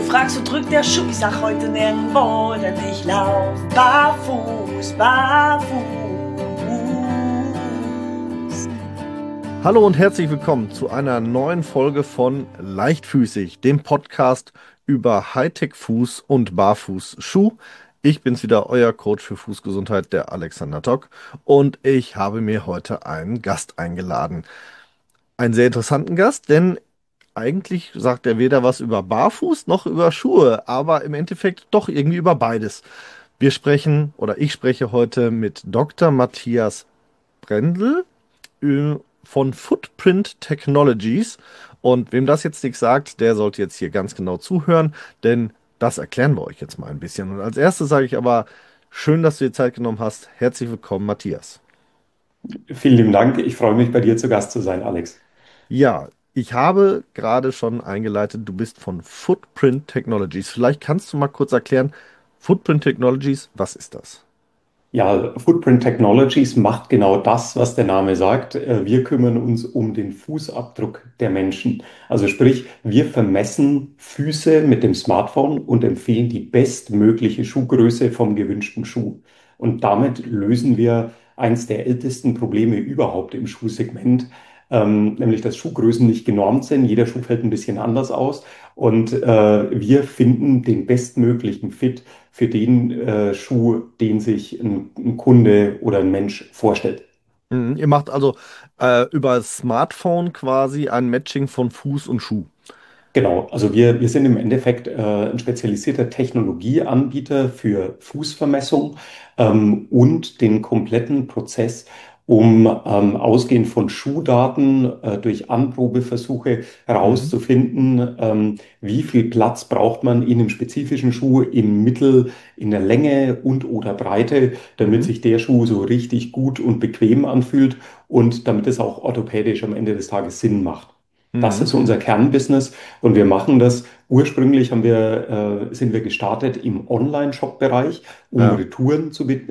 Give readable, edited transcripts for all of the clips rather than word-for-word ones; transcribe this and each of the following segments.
fragst, wo drückt der Schuh? Ich sag heute nirgendwo, denn ich lauf barfuß, barfuß. Hallo und herzlich willkommen zu einer neuen Folge von Leichtfüßig, dem Podcast über Hightech-Fuß und Barfußschuh. Ich bin's wieder, euer Coach für Fußgesundheit, der Alexander Tock, und ich habe mir heute einen Gast eingeladen. Einen sehr interessanten Gast, denn eigentlich sagt er weder was über Barfuß noch über Schuhe, aber im Endeffekt doch irgendwie über beides. Wir sprechen oder ich spreche heute mit Dr. Matthias Brendel von Footprint Technologies. Und wem das jetzt nichts sagt, der sollte jetzt hier ganz genau zuhören, denn das erklären wir euch jetzt mal ein bisschen. Und als erstes sage ich aber, schön, dass du dir Zeit genommen hast. Herzlich willkommen, Matthias. Vielen lieben Dank. Ich freue mich, bei dir zu Gast zu sein, Alex. Ja, ich habe gerade schon eingeleitet, du bist von Footprint Technologies. Vielleicht kannst du mal kurz erklären, Footprint Technologies, was ist das? Ja, Footprint Technologies macht genau das, was der Name sagt. Wir kümmern uns um den Fußabdruck der Menschen. Also sprich, wir vermessen Füße mit dem Smartphone und empfehlen die bestmögliche Schuhgröße vom gewünschten Schuh. Und damit lösen wir eins der ältesten Probleme überhaupt im Schuhsegment, nämlich dass Schuhgrößen nicht genormt sind. Jeder Schuh fällt ein bisschen anders aus. Und wir finden den bestmöglichen Fit für den Schuh, den sich ein Kunde oder ein Mensch vorstellt. Mhm. Ihr macht also über Smartphone quasi ein Matching von Fuß und Schuh. Genau, also wir sind im Endeffekt ein spezialisierter Technologieanbieter für Fußvermessung und den kompletten Prozess, um ausgehend von Schuhdaten durch Anprobeversuche Mhm. herauszufinden, wie viel Platz braucht man in einem spezifischen Schuh in Mittel, in der Länge und oder Breite, damit Mhm. sich der Schuh so richtig gut und bequem anfühlt und damit es auch orthopädisch am Ende des Tages Sinn macht. Das Mhm. ist unser Kernbusiness und wir machen das. Ursprünglich sind wir gestartet im Online-Shop-Bereich, um Ja, Retouren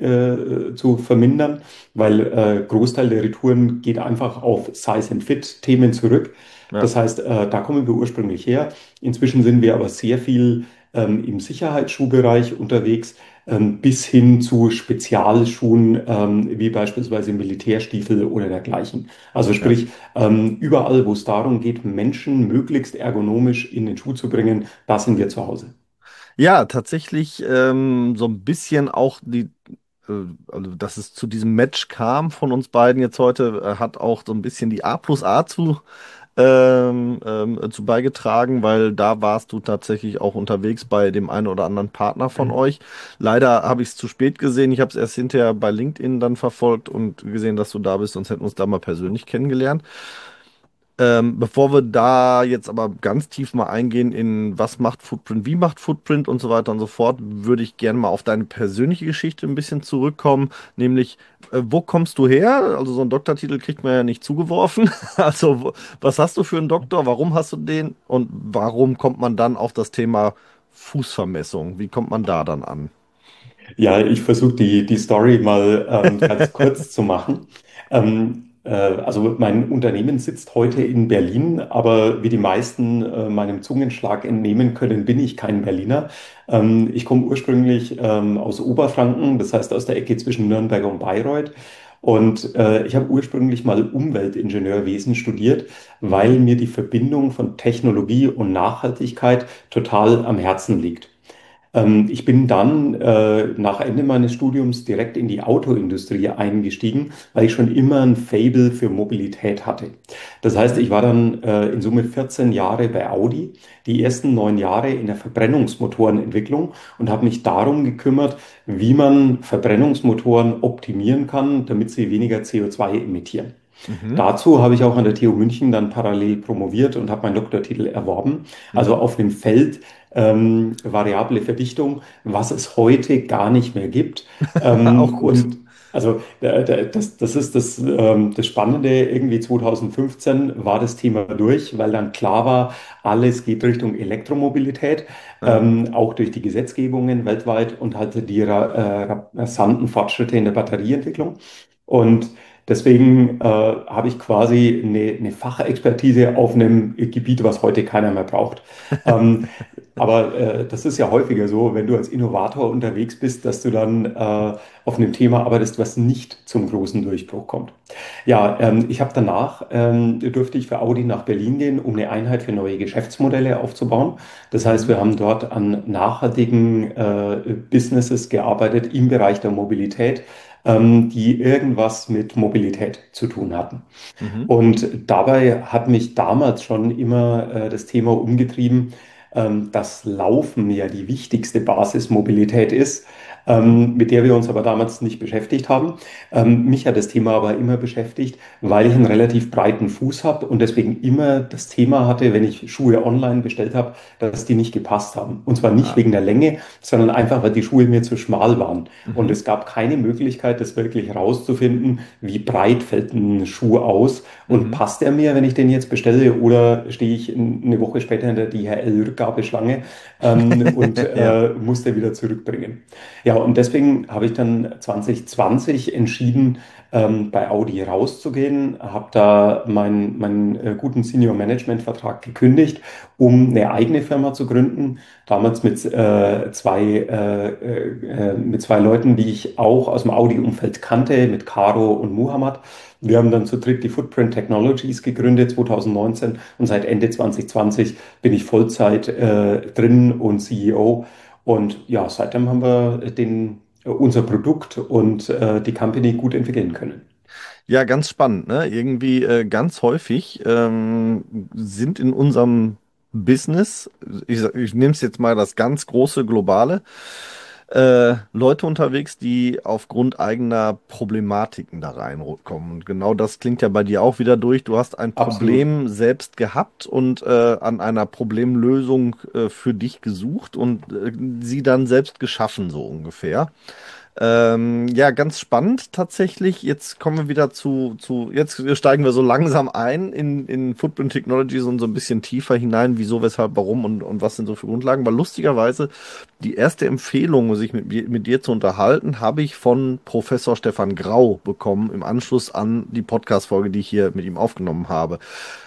zu vermindern, weil Großteil der Retouren geht einfach auf Size and Fit-Themen zurück. ja, Das heißt, da kommen wir ursprünglich her. Inzwischen sind wir aber sehr viel im Sicherheitsschuhbereich unterwegs, bis hin zu Spezialschuhen, wie beispielsweise Militärstiefel oder dergleichen. Also ja. sprich, überall, wo es darum geht, Menschen möglichst ergonomisch in den Schuh zu bringen, da sind wir zu Hause. Ja, tatsächlich so ein bisschen auch also dass es zu diesem Match kam von uns beiden jetzt heute, hat auch so ein bisschen die A plus A zu beigetragen, weil da warst du tatsächlich auch unterwegs bei dem einen oder anderen Partner von euch. Leider habe ich es zu spät gesehen. Ich habe es erst hinterher bei LinkedIn dann verfolgt und gesehen, dass du da bist, sonst hätten wir uns da mal persönlich kennengelernt. Bevor wir da jetzt aber ganz tief mal eingehen in was macht Footprint, wie macht Footprint und so weiter und so fort, würde ich gerne mal auf deine persönliche Geschichte ein bisschen zurückkommen, nämlich wo kommst du her? Also so einen Doktortitel kriegt man ja nicht zugeworfen. Also was hast du für einen Doktor? Warum hast du den? Und warum kommt man dann auf das Thema Fußvermessung? Wie kommt man da dann an? Ja, ich versuche die Story mal ganz kurz zu machen. Also mein Unternehmen sitzt heute in Berlin, aber wie die meisten meinem Zungenschlag entnehmen können, bin ich kein Berliner. Ich komme ursprünglich aus Oberfranken, das heißt aus der Ecke zwischen Nürnberg und Bayreuth. Und ich habe ursprünglich mal Umweltingenieurwesen studiert, weil mir die Verbindung von Technologie und Nachhaltigkeit total am Herzen liegt. Ich bin dann nach Ende meines Studiums direkt in die Autoindustrie eingestiegen, weil ich schon immer ein Faible für Mobilität hatte. Das heißt, ich war dann in Summe 14 Jahre bei Audi, die ersten 9 Jahre in der Verbrennungsmotorenentwicklung und habe mich darum gekümmert, wie man Verbrennungsmotoren optimieren kann, damit sie weniger CO2 emittieren. Mhm, Dazu habe ich auch an der TU München dann parallel promoviert und habe meinen Doktortitel erworben. Also mhm. auf dem Feld variable Verdichtung, was es heute gar nicht mehr gibt. Auch gut. Und also das ist das Spannende. Irgendwie 2015 war das Thema durch, weil dann klar war, alles geht Richtung Elektromobilität, Ja. auch durch die Gesetzgebungen weltweit und halt die rasanten Fortschritte in der Batterieentwicklung. Und deswegen habe ich quasi eine Fachexpertise auf einem Gebiet, was heute keiner mehr braucht. Ähm, Aber das ist ja häufiger so, wenn du als Innovator unterwegs bist, dass du dann auf einem Thema arbeitest, was nicht zum großen Durchbruch kommt. Ja, ich habe danach, durfte ich für Audi nach Berlin gehen, um eine Einheit für neue Geschäftsmodelle aufzubauen. Das heißt, Mhm. wir haben dort an nachhaltigen Businesses gearbeitet im Bereich der Mobilität, die irgendwas mit Mobilität zu tun hatten. Mhm. Und dabei hat mich damals schon immer das Thema umgetrieben, dass Laufen ja die wichtigste Basismobilität ist, mit der wir uns aber damals nicht beschäftigt haben. Mich hat das Thema aber immer beschäftigt, weil ich einen relativ breiten Fuß habe und deswegen immer das Thema hatte, wenn ich Schuhe online bestellt habe, dass die nicht gepasst haben. Und zwar nicht Ah. wegen der Länge, sondern einfach, weil die Schuhe mir zu schmal waren. Und Mhm. es gab keine Möglichkeit, das wirklich rauszufinden, wie breit fällt ein Schuh aus und Mhm. passt er mir, wenn ich den jetzt bestelle, oder stehe ich eine Woche später in der DHL-Rückgabeschlange und Ja. muss den wieder zurückbringen? Ja, und deswegen habe ich dann 2020 entschieden, bei Audi rauszugehen, habe da meinen guten Senior-Management-Vertrag gekündigt, um eine eigene Firma zu gründen. Damals mit zwei Leuten, die ich auch aus dem Audi-Umfeld kannte, mit Caro und Muhammad. Wir haben dann zu dritt die Footprint Technologies gegründet 2019 und seit Ende 2020 bin ich Vollzeit drin und CEO. Und ja, seitdem haben wir unser Produkt und die Company gut entwickeln können. Ja, ganz spannend, ne? Irgendwie ganz häufig sind in unserem Business, ich nehme es jetzt mal das ganz große Globale, Leute unterwegs, die aufgrund eigener Problematiken da reinkommen. Und genau das klingt ja bei dir auch wieder durch. Du hast ein Absolut. Problem selbst gehabt und an einer Problemlösung für dich gesucht und sie dann selbst geschaffen, so ungefähr. Ja, ganz spannend tatsächlich. Jetzt kommen wir wieder jetzt steigen wir so langsam ein in Footprint Technologies und so ein bisschen tiefer hinein, wieso, weshalb, warum und was sind so für Grundlagen. Weil lustigerweise die erste Empfehlung, sich mit dir zu unterhalten, habe ich von Professor Stefan Grau bekommen im Anschluss an die Podcast-Folge, die ich hier mit ihm aufgenommen habe.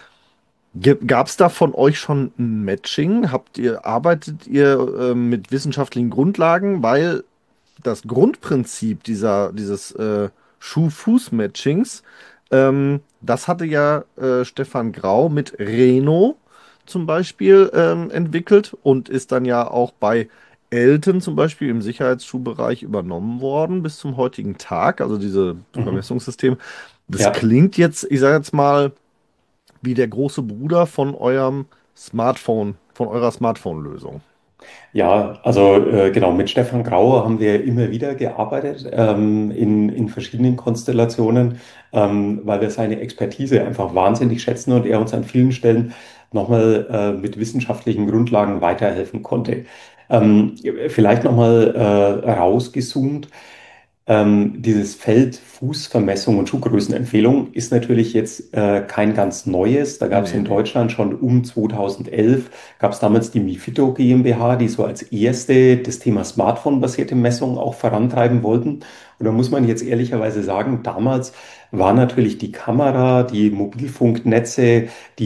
Gab es da von euch schon ein Matching? Arbeitet ihr mit wissenschaftlichen Grundlagen? Weil das Grundprinzip dieses Schuh-Fuß-Matchings, das hatte ja Stefan Grau mit Reno zum Beispiel entwickelt und ist dann ja auch bei Elton zum Beispiel im Sicherheitsschuhbereich übernommen worden bis zum heutigen Tag. Also diese Mhm. Vermessungssystem. Das Ja. klingt jetzt, ich sage jetzt mal, wie der große Bruder von eurem Smartphone, von eurer Smartphone-Lösung. Ja, also genau, mit Stefan Grauer haben wir immer wieder gearbeitet, in verschiedenen Konstellationen, weil wir seine Expertise einfach wahnsinnig schätzen und er uns an vielen Stellen nochmal mit wissenschaftlichen Grundlagen weiterhelfen konnte. Vielleicht nochmal rausgezoomt. Dieses Feld Fußvermessung und Schuhgrößenempfehlung ist natürlich jetzt kein ganz neues. Da gab es Nee, in nee. Deutschland schon um 2011, gab es damals die Mifito GmbH, die so als erste das Thema Smartphone-basierte Messung auch vorantreiben wollten. Und da muss man jetzt ehrlicherweise sagen, damals war natürlich die Kamera, die Mobilfunknetze,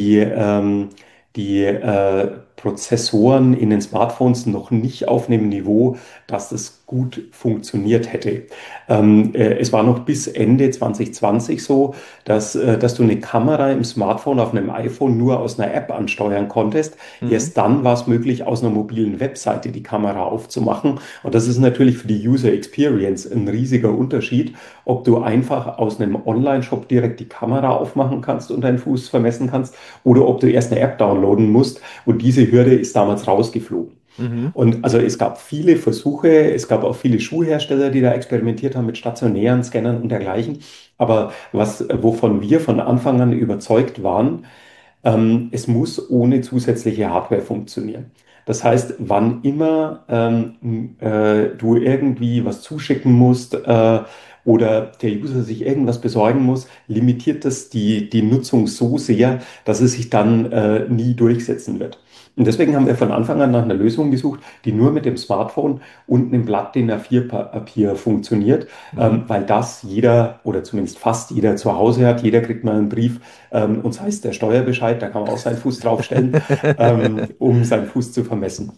die Prozessoren in den Smartphones noch nicht auf einem Niveau, dass das gut funktioniert hätte. Es war noch bis Ende 2020 so, dass du eine Kamera im Smartphone auf einem iPhone nur aus einer App ansteuern konntest. Mhm. Erst dann war es möglich, aus einer mobilen Webseite die Kamera aufzumachen. Und das ist natürlich für die User Experience ein riesiger Unterschied, ob du einfach aus einem Online-Shop direkt die Kamera aufmachen kannst und deinen Fuß vermessen kannst oder ob du erst eine App downloaden musst. Und diese Hürde ist damals rausgeflogen. Mhm. Und also es gab viele Versuche, es gab auch viele Schuhhersteller, die da experimentiert haben mit stationären Scannern und dergleichen. Aber wovon wir von Anfang an überzeugt waren, es muss ohne zusätzliche Hardware funktionieren. Das heißt, wann immer du irgendwie was zuschicken musst oder der User sich irgendwas besorgen muss, limitiert das die Nutzung so sehr, dass es sich dann nie durchsetzen wird. Und deswegen haben wir von Anfang an nach einer Lösung gesucht, die nur mit dem Smartphone und einem Blatt DIN A4-Papier funktioniert, Mhm. weil das jeder oder zumindest fast jeder zu Hause hat. Jeder kriegt mal einen Brief, und sei es der Steuerbescheid, da kann man auch seinen Fuß draufstellen, um seinen Fuß zu vermessen.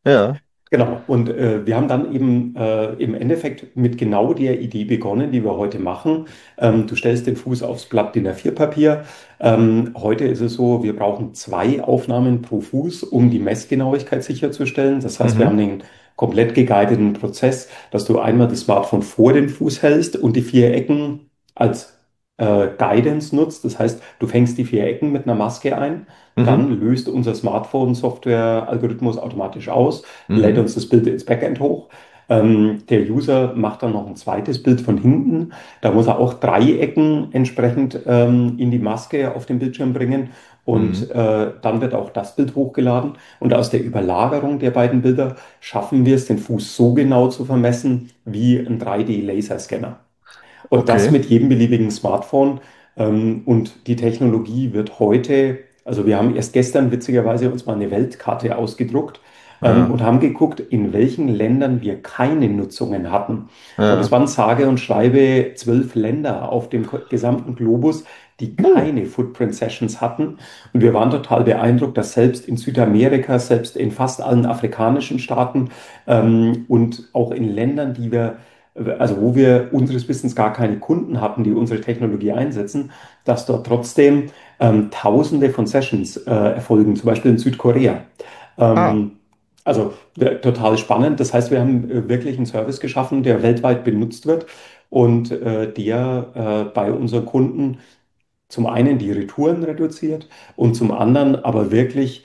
Ja. Genau, und wir haben dann eben im Endeffekt mit genau der Idee begonnen, die wir heute machen. Du stellst den Fuß aufs Blatt DIN A4-Papier. Heute ist es so, wir brauchen 2 Aufnahmen pro Fuß, um die Messgenauigkeit sicherzustellen. Das heißt, wir haben Mhm. den komplett geguideten Prozess, dass du einmal das Smartphone vor den Fuß hältst und die 4 Ecken als Guidance nutzt. Das heißt, du fängst die 4 Ecken mit einer Maske ein. Mhm. Dann löst unser Smartphone-Software-Algorithmus automatisch aus, lädt Mhm. uns das Bild ins Backend hoch. Der User macht dann noch ein zweites Bild von hinten. Da muss er auch 3 Ecken entsprechend in die Maske auf den Bildschirm bringen. Und Mhm. dann wird auch das Bild hochgeladen. Und aus der Überlagerung der beiden Bilder schaffen wir es, den Fuß so genau zu vermessen wie ein 3D-Laserscanner. Und das Okay. mit jedem beliebigen Smartphone. Und die Technologie wird heute, also wir haben erst gestern witzigerweise uns mal eine Weltkarte ausgedruckt Ja. und haben geguckt, in welchen Ländern wir keine Nutzungen hatten. Und es Ja. waren sage und schreibe 12 Länder auf dem gesamten Globus, die Oh. keine Footprint Sessions hatten. Und wir waren total beeindruckt, dass selbst in Südamerika, selbst in fast allen afrikanischen Staaten und auch in Ländern, also wo wir unseres Wissens gar keine Kunden hatten, die unsere Technologie einsetzen, dass dort trotzdem Tausende von Sessions erfolgen, zum Beispiel in Südkorea. Ah. Ähm, also total spannend. Das heißt, wir haben wirklich einen Service geschaffen, der weltweit benutzt wird und der bei unseren Kunden zum einen die Retouren reduziert und zum anderen aber wirklich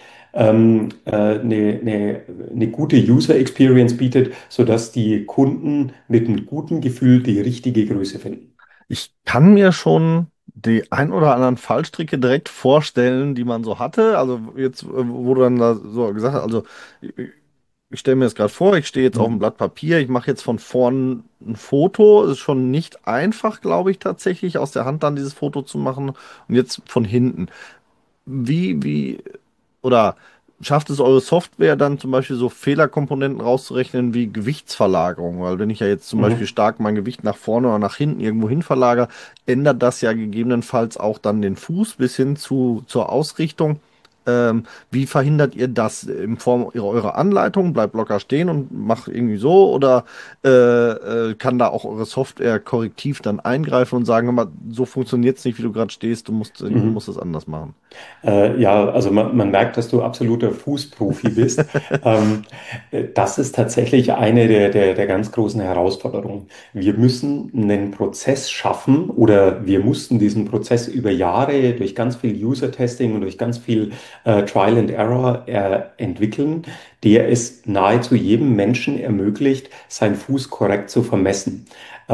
eine gute User Experience bietet, sodass die Kunden mit einem guten Gefühl die richtige Größe finden. Ich kann mir schon die ein oder anderen Fallstricke direkt vorstellen, die man so hatte. Also jetzt, wo du dann da so gesagt hast, also ich, ich stelle mir das gerade vor, ich stehe jetzt auf einem Mhm. Blatt Papier, ich mache jetzt von vorn ein Foto. Ist schon nicht einfach, glaube ich, tatsächlich, aus der Hand dann dieses Foto zu machen. Und jetzt von hinten. Wie, oder schafft es eure Software dann zum Beispiel so Fehlerkomponenten rauszurechnen wie Gewichtsverlagerung? Weil wenn ich ja jetzt zum Beispiel Mhm. stark mein Gewicht nach vorne oder nach hinten irgendwo hin verlagere, ändert das ja gegebenenfalls auch dann den Fuß bis hin zur Ausrichtung. Wie verhindert ihr das in Form eurer Anleitung? Bleibt locker stehen und macht irgendwie so? Oder kann da auch eure Software korrektiv dann eingreifen und sagen, hör mal, so funktioniert es nicht, wie du gerade stehst, du Mhm. musst es anders machen? Ja, also man merkt, dass du absoluter Fußprofi bist. Ähm, Das ist tatsächlich eine der ganz großen Herausforderungen. Wir müssen einen Prozess schaffen oder wir mussten diesen Prozess über Jahre durch ganz viel User-Testing und durch ganz viel Trial and Error entwickeln, der es nahezu jedem Menschen ermöglicht, seinen Fuß korrekt zu vermessen.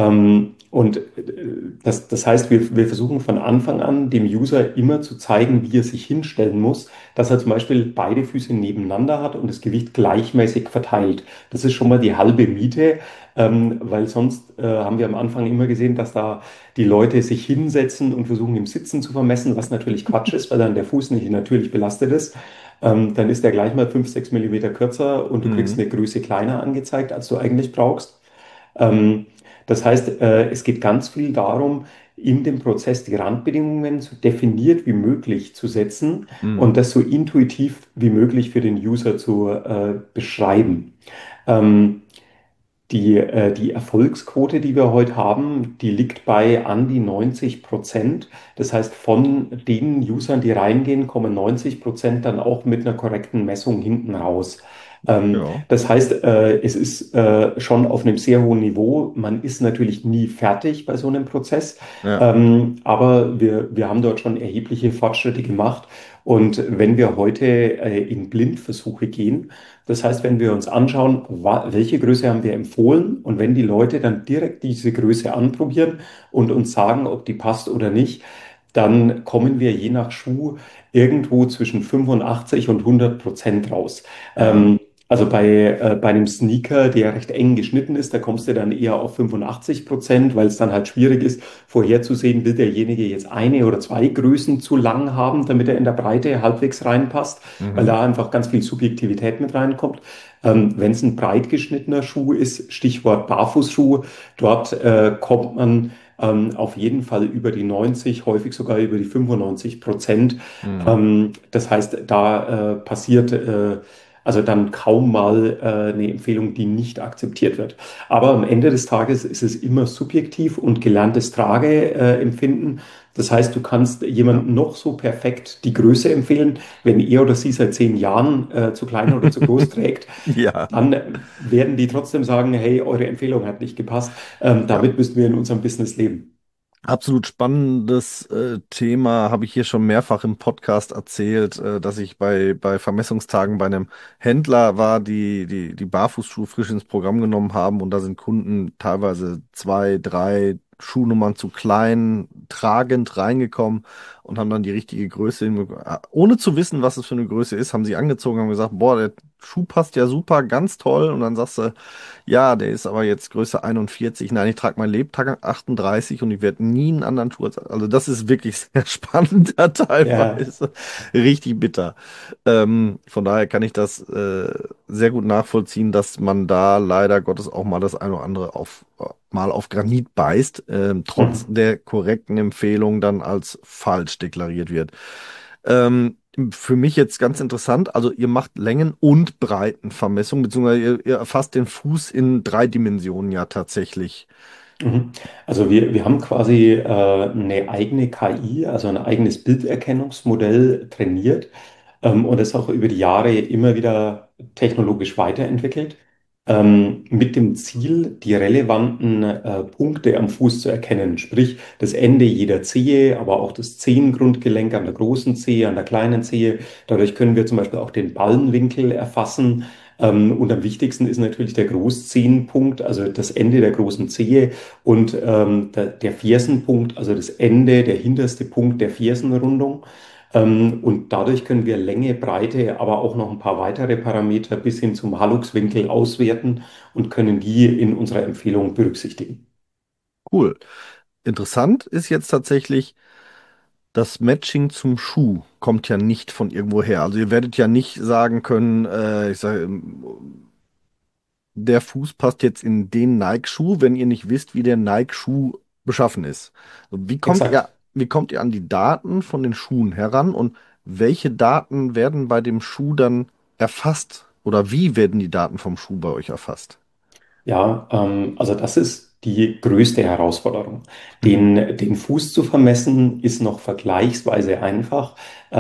Das heißt, wir versuchen von Anfang an dem User immer zu zeigen, wie er sich hinstellen muss, dass er zum Beispiel beide Füße nebeneinander hat und das Gewicht gleichmäßig verteilt. Das ist schon mal die halbe Miete, weil sonst haben wir am Anfang immer gesehen, dass da die Leute sich hinsetzen und versuchen im Sitzen zu vermessen, was natürlich Quatsch ist, weil dann der Fuß nicht natürlich belastet ist. Dann ist der gleich mal 5, 6 Millimeter kürzer und du kriegst Mhm. eine Größe kleiner angezeigt, als du eigentlich brauchst. Ähm, Das heißt, es geht ganz viel darum, in dem Prozess die Randbedingungen so definiert wie möglich zu setzen und Mhm. das so intuitiv wie möglich für den User zu beschreiben. Ähm, die Erfolgsquote, die wir heute haben, die liegt bei an die 90%. Das heißt, von den Usern, die reingehen, kommen 90% dann auch mit einer korrekten Messung hinten raus. Ja, Das heißt, es ist schon auf einem sehr hohen Niveau. Man ist natürlich nie fertig bei so einem Prozess, ja. aber wir haben dort schon erhebliche Fortschritte gemacht. Und wenn wir heute in Blindversuche gehen, das heißt, wenn wir uns anschauen, welche Größe haben wir empfohlen und wenn die Leute dann direkt diese Größe anprobieren und uns sagen, ob die passt oder nicht, dann kommen wir je nach Schuh irgendwo zwischen 85 und 100% raus. Ja. Also bei einem Sneaker, der recht eng geschnitten ist, da kommst du dann eher auf 85%, weil es dann halt schwierig ist, vorherzusehen, will derjenige jetzt eine oder zwei Größen zu lang haben, damit er in der Breite halbwegs reinpasst, weil Mhm. da einfach ganz viel Subjektivität mit reinkommt. Wenn es ein breit geschnittener Schuh ist, Stichwort Barfußschuh, dort kommt man auf jeden Fall über die 90, häufig sogar über die 95%. Mhm. Das heißt, da passiert Also dann kaum mal eine Empfehlung, die nicht akzeptiert wird. Aber am Ende des Tages ist es immer subjektiv und gelerntes Trageempfinden. Das heißt, du kannst Ja. jemandem noch so perfekt die Größe empfehlen, wenn er oder sie seit 10 Jahren zu klein oder zu groß trägt, Ja, dann werden die trotzdem sagen, hey, eure Empfehlung hat nicht gepasst. ja. Damit müssen wir in unserem Business leben. Absolut spannendes Thema, habe ich hier schon mehrfach im Podcast erzählt, dass ich bei Vermessungstagen bei einem Händler war, die Barfußschuhe frisch ins Programm genommen haben und da sind Kunden teilweise zwei, drei Schuhnummern zu klein, tragend reingekommen und haben dann die richtige Größe ohne zu wissen, was es für eine Größe ist, haben sie angezogen, haben gesagt, boah, der Schuh passt ja super, ganz toll und dann sagst du, ja, der ist aber jetzt Größe 41. Nein, ich trage mein Lebtag 38 und ich werde nie einen anderen Schuh. Also das ist wirklich sehr spannend da Ja, teilweise. Richtig bitter. Von daher kann ich das sehr gut nachvollziehen, dass man da leider Gottes auch mal das eine oder andere mal auf Granit beißt, trotz mhm. der korrekten Empfehlung dann als falsch deklariert wird. Ähm, für mich jetzt ganz interessant, also ihr macht Längen- und Breitenvermessung, beziehungsweise ihr erfasst den Fuß in 3 Dimensionen ja tatsächlich. Mhm. Also wir haben quasi eine eigene KI, also ein eigenes Bilderkennungsmodell trainiert und es auch über die Jahre immer wieder technologisch weiterentwickelt, mit dem Ziel, die relevanten Punkte am Fuß zu erkennen, sprich das Ende jeder Zehe, aber auch das Zehengrundgelenk an der großen Zehe, an der kleinen Zehe. Dadurch können wir zum Beispiel auch den Ballenwinkel erfassen. Und am wichtigsten ist natürlich der Großzehenpunkt, also das Ende der großen Zehe und der Fersenpunkt, also das Ende, der hinterste Punkt der Fersenrundung. Und dadurch können wir Länge, Breite, aber auch noch ein paar weitere Parameter bis hin zum Halluxwinkel auswerten und können die in unserer Empfehlung berücksichtigen. Cool. Interessant ist jetzt tatsächlich, das Matching zum Schuh kommt ja nicht von irgendwoher. Also ihr werdet ja nicht sagen können, ich sage, der Fuß passt jetzt in den Nike-Schuh, wenn ihr nicht wisst, wie der Nike-Schuh beschaffen ist. So, Exakt. wie kommt ihr an die Daten von den Schuhen heran und welche Daten werden bei dem Schuh dann erfasst? Oder wie werden die Daten vom Schuh bei euch erfasst? Ja, also das ist die größte Herausforderung. Mhm. Den Fuß zu vermessen ist noch vergleichsweise einfach.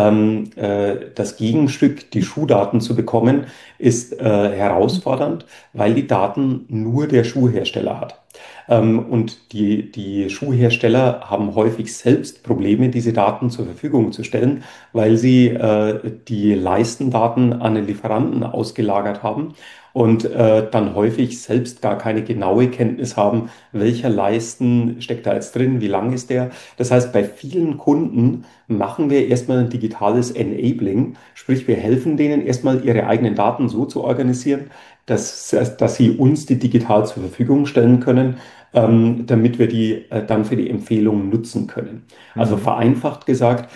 Das Gegenstück, die Schuhdaten zu bekommen, ist herausfordernd, weil die Daten nur der Schuhhersteller hat. Und die Schuhhersteller haben häufig selbst Probleme, diese Daten zur Verfügung zu stellen, weil sie die Leistendaten an den Lieferanten ausgelagert haben und dann häufig selbst gar keine genaue Kenntnis haben, welcher Leisten steckt da jetzt drin, wie lang ist der. Das heißt, bei vielen Kunden machen wir erstmal ein digitales Enabling, sprich wir helfen denen erstmal ihre eigenen Daten so zu organisieren, dass sie uns die digital zur Verfügung stellen können, damit wir die dann für die Empfehlungen nutzen können. Also Mhm. vereinfacht gesagt,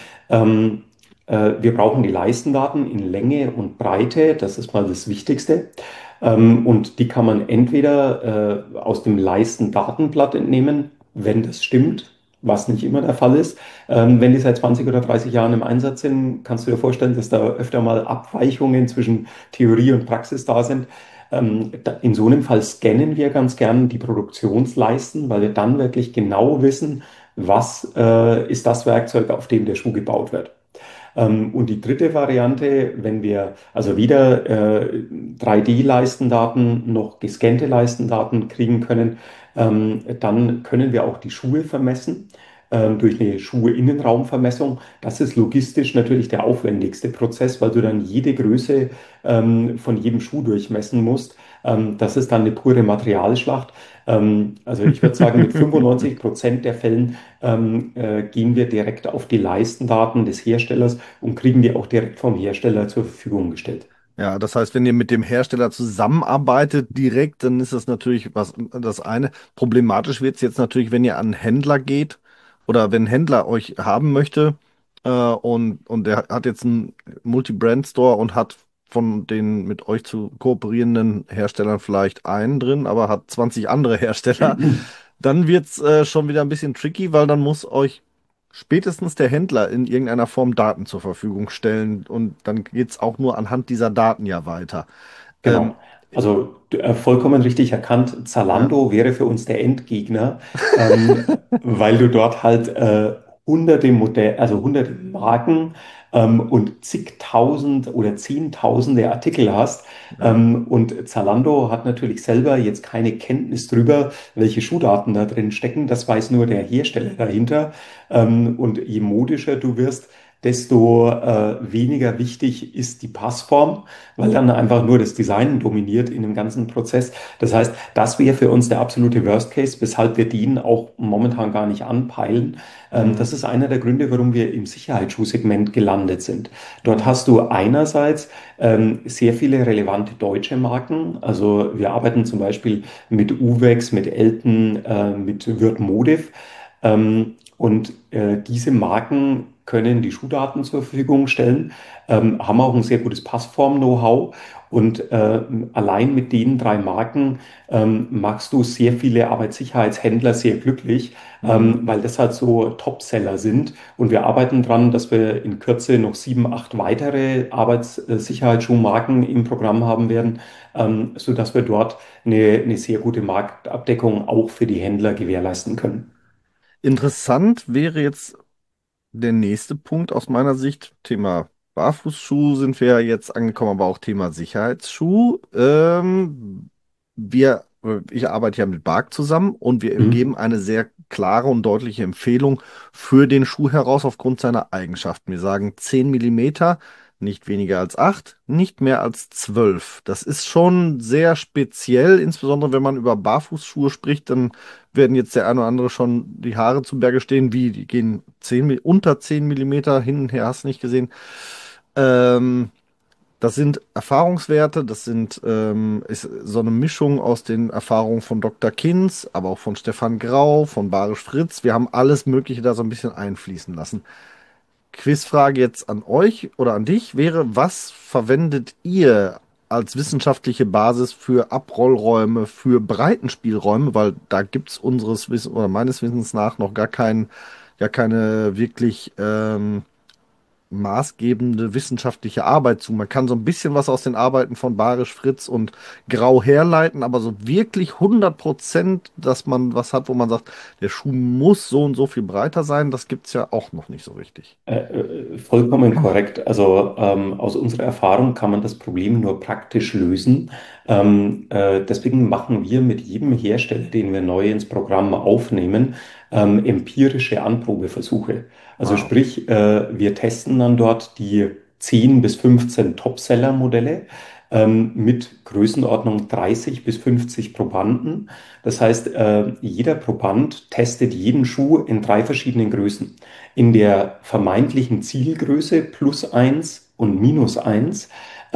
wir brauchen die Leistendaten in Länge und Breite, das ist mal das Wichtigste. Und die kann man entweder aus dem Leistendatenblatt entnehmen, wenn das stimmt, was nicht immer der Fall ist. Wenn die seit 20 oder 30 Jahren im Einsatz sind, kannst du dir vorstellen, dass da öfter mal Abweichungen zwischen Theorie und Praxis da sind. In so einem Fall scannen wir ganz gern die Produktionsleisten, weil wir dann wirklich genau wissen, was ist das Werkzeug, auf dem der Schuh gebaut wird. Und die dritte Variante, wenn wir also weder 3D-Leistendaten noch gescannte Leistendaten kriegen können, dann können wir auch die Schuhe vermessen durch eine Schuhe-Innenraumvermessung. Das ist logistisch natürlich der aufwendigste Prozess, weil du dann jede Größe von jedem Schuh durchmessen musst. Das ist dann eine pure Materialschlacht. Also ich würde sagen, mit 95% der Fällen gehen wir direkt auf die Leistendaten des Herstellers und kriegen die auch direkt vom Hersteller zur Verfügung gestellt. Ja, das heißt, wenn ihr mit dem Hersteller zusammenarbeitet direkt, dann ist das natürlich was das eine. Problematisch wird es jetzt natürlich, wenn ihr an einen Händler geht oder wenn ein Händler euch haben möchte und der hat jetzt einen Multi-Brand-Store und hat von den mit euch zu kooperierenden Herstellern vielleicht einen drin, aber hat 20 andere Hersteller, dann wird es schon wieder ein bisschen tricky, weil dann muss euch spätestens der Händler in irgendeiner Form Daten zur Verfügung stellen und dann geht es auch nur anhand dieser Daten ja weiter. Ähm, Genau. Also vollkommen richtig erkannt, ja, Zalando wäre für uns der Endgegner, weil du dort halt hunderte Marken und zigtausend oder zehntausende Artikel hast. ja. Und Zalando hat natürlich selber jetzt keine Kenntnis drüber, welche Schuhdaten da drin stecken. Das weiß nur der Hersteller dahinter. Und je modischer du wirst, desto weniger wichtig ist die Passform, weil dann einfach nur das Design dominiert in dem ganzen Prozess. Das heißt, das wäre für uns der absolute Worst Case, weshalb wir den auch momentan gar nicht anpeilen. Mhm. Das ist einer der Gründe, warum wir im Sicherheitsschuhsegment gelandet sind. Dort Mhm. hast du einerseits sehr viele relevante deutsche Marken. Also wir arbeiten zum Beispiel mit Uvex, mit Elten, mit Würth Modif. Und diese Marken können die Schuhdaten zur Verfügung stellen, haben auch ein sehr gutes Passform-Know-how. Und allein mit den drei Marken machst du sehr viele Arbeitssicherheitshändler sehr glücklich, Mhm. weil das halt so Topseller sind. Und wir arbeiten dran, dass wir in Kürze noch 7, 8 weitere Arbeitssicherheitsschuhmarken im Programm haben werden, sodass wir dort eine sehr gute Marktabdeckung auch für die Händler gewährleisten können. Interessant wäre jetzt der nächste Punkt aus meiner Sicht. Thema Barfußschuh sind wir ja jetzt angekommen, aber auch Thema Sicherheitsschuh. Ich arbeite ja mit Bark zusammen und wir Mhm. geben eine sehr klare und deutliche Empfehlung für den Schuh heraus aufgrund seiner Eigenschaften. Wir sagen 10 Millimeter, nicht weniger als 8, nicht mehr als 12. Das ist schon sehr speziell, insbesondere wenn man über Barfußschuhe spricht, dann werden jetzt der eine oder andere schon die Haare zu Berge stehen, wie die gehen unter 10 Millimeter hin und her, hast du nicht gesehen. Ähm, Das sind Erfahrungswerte, ist so eine Mischung aus den Erfahrungen von Dr. Kinz, aber auch von Stefan Grau, von Barisch Fritz. Wir haben alles Mögliche da so ein bisschen einfließen lassen. Quizfrage jetzt an euch oder an dich wäre, was verwendet ihr als wissenschaftliche Basis für Abrollräume, für Breitenspielräume? Weil da gibt es unseres Wissens oder meines Wissens nach noch gar keine wirklich maßgebende wissenschaftliche Arbeit zu. Man kann so ein bisschen was aus den Arbeiten von Barisch, Fritz und Grau herleiten, aber so wirklich 100%, dass man was hat, wo man sagt, der Schuh muss so und so viel breiter sein, das gibt es ja auch noch nicht so richtig. Vollkommen korrekt. Also aus unserer Erfahrung kann man das Problem nur praktisch lösen. Deswegen machen wir mit jedem Hersteller, den wir neu ins Programm aufnehmen, empirische Anprobeversuche. Also Wow. sprich, wir testen dann dort die 10 bis 15 Topseller-Modelle mit Größenordnung 30 bis 50 Probanden. Das heißt, jeder Proband testet jeden Schuh in 3 verschiedenen Größen in der vermeintlichen Zielgröße +1 und -1,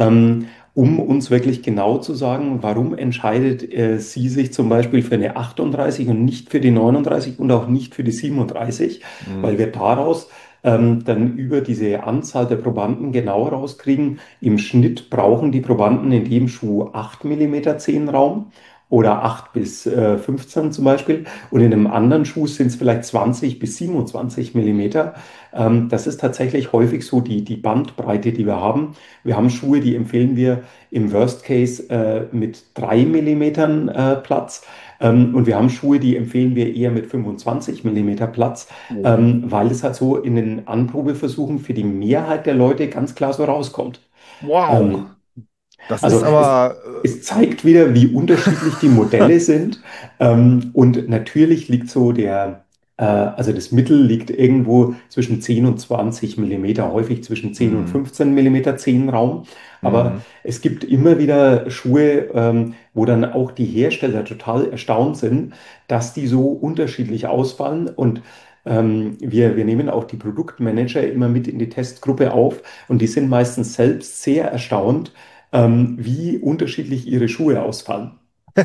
um uns wirklich genau zu sagen, warum entscheidet sie sich zum Beispiel für eine 38 und nicht für die 39 und auch nicht für die 37, weil Mhm. wir daraus dann über diese Anzahl der Probanden genau rauskriegen, im Schnitt brauchen die Probanden in dem Schuh 8 Millimeter Zehenraum oder 8 bis 15 zum Beispiel. Und in einem anderen Schuh sind es vielleicht 20 bis 27 Millimeter. Das ist tatsächlich häufig so die Bandbreite, die wir haben. Wir haben Schuhe, die empfehlen wir im Worst Case mit 3 Millimetern Platz. Und wir haben Schuhe, die empfehlen wir eher mit 25 Millimeter Platz, Oh. weil es halt so in den Anprobeversuchen für die Mehrheit der Leute ganz klar so rauskommt. Wow. Ähm, Das ist also aber, es zeigt wieder, wie unterschiedlich die Modelle sind. Und natürlich liegt so also das Mittel liegt irgendwo zwischen 10 und 20 Millimeter, häufig zwischen 10 und mhm. 15 Millimeter Zehenraum. Aber Mhm. es gibt immer wieder Schuhe, wo dann auch die Hersteller total erstaunt sind, dass die so unterschiedlich ausfallen. Und wir nehmen auch die Produktmanager immer mit in die Testgruppe auf und die sind meistens selbst sehr erstaunt, wie unterschiedlich ihre Schuhe ausfallen.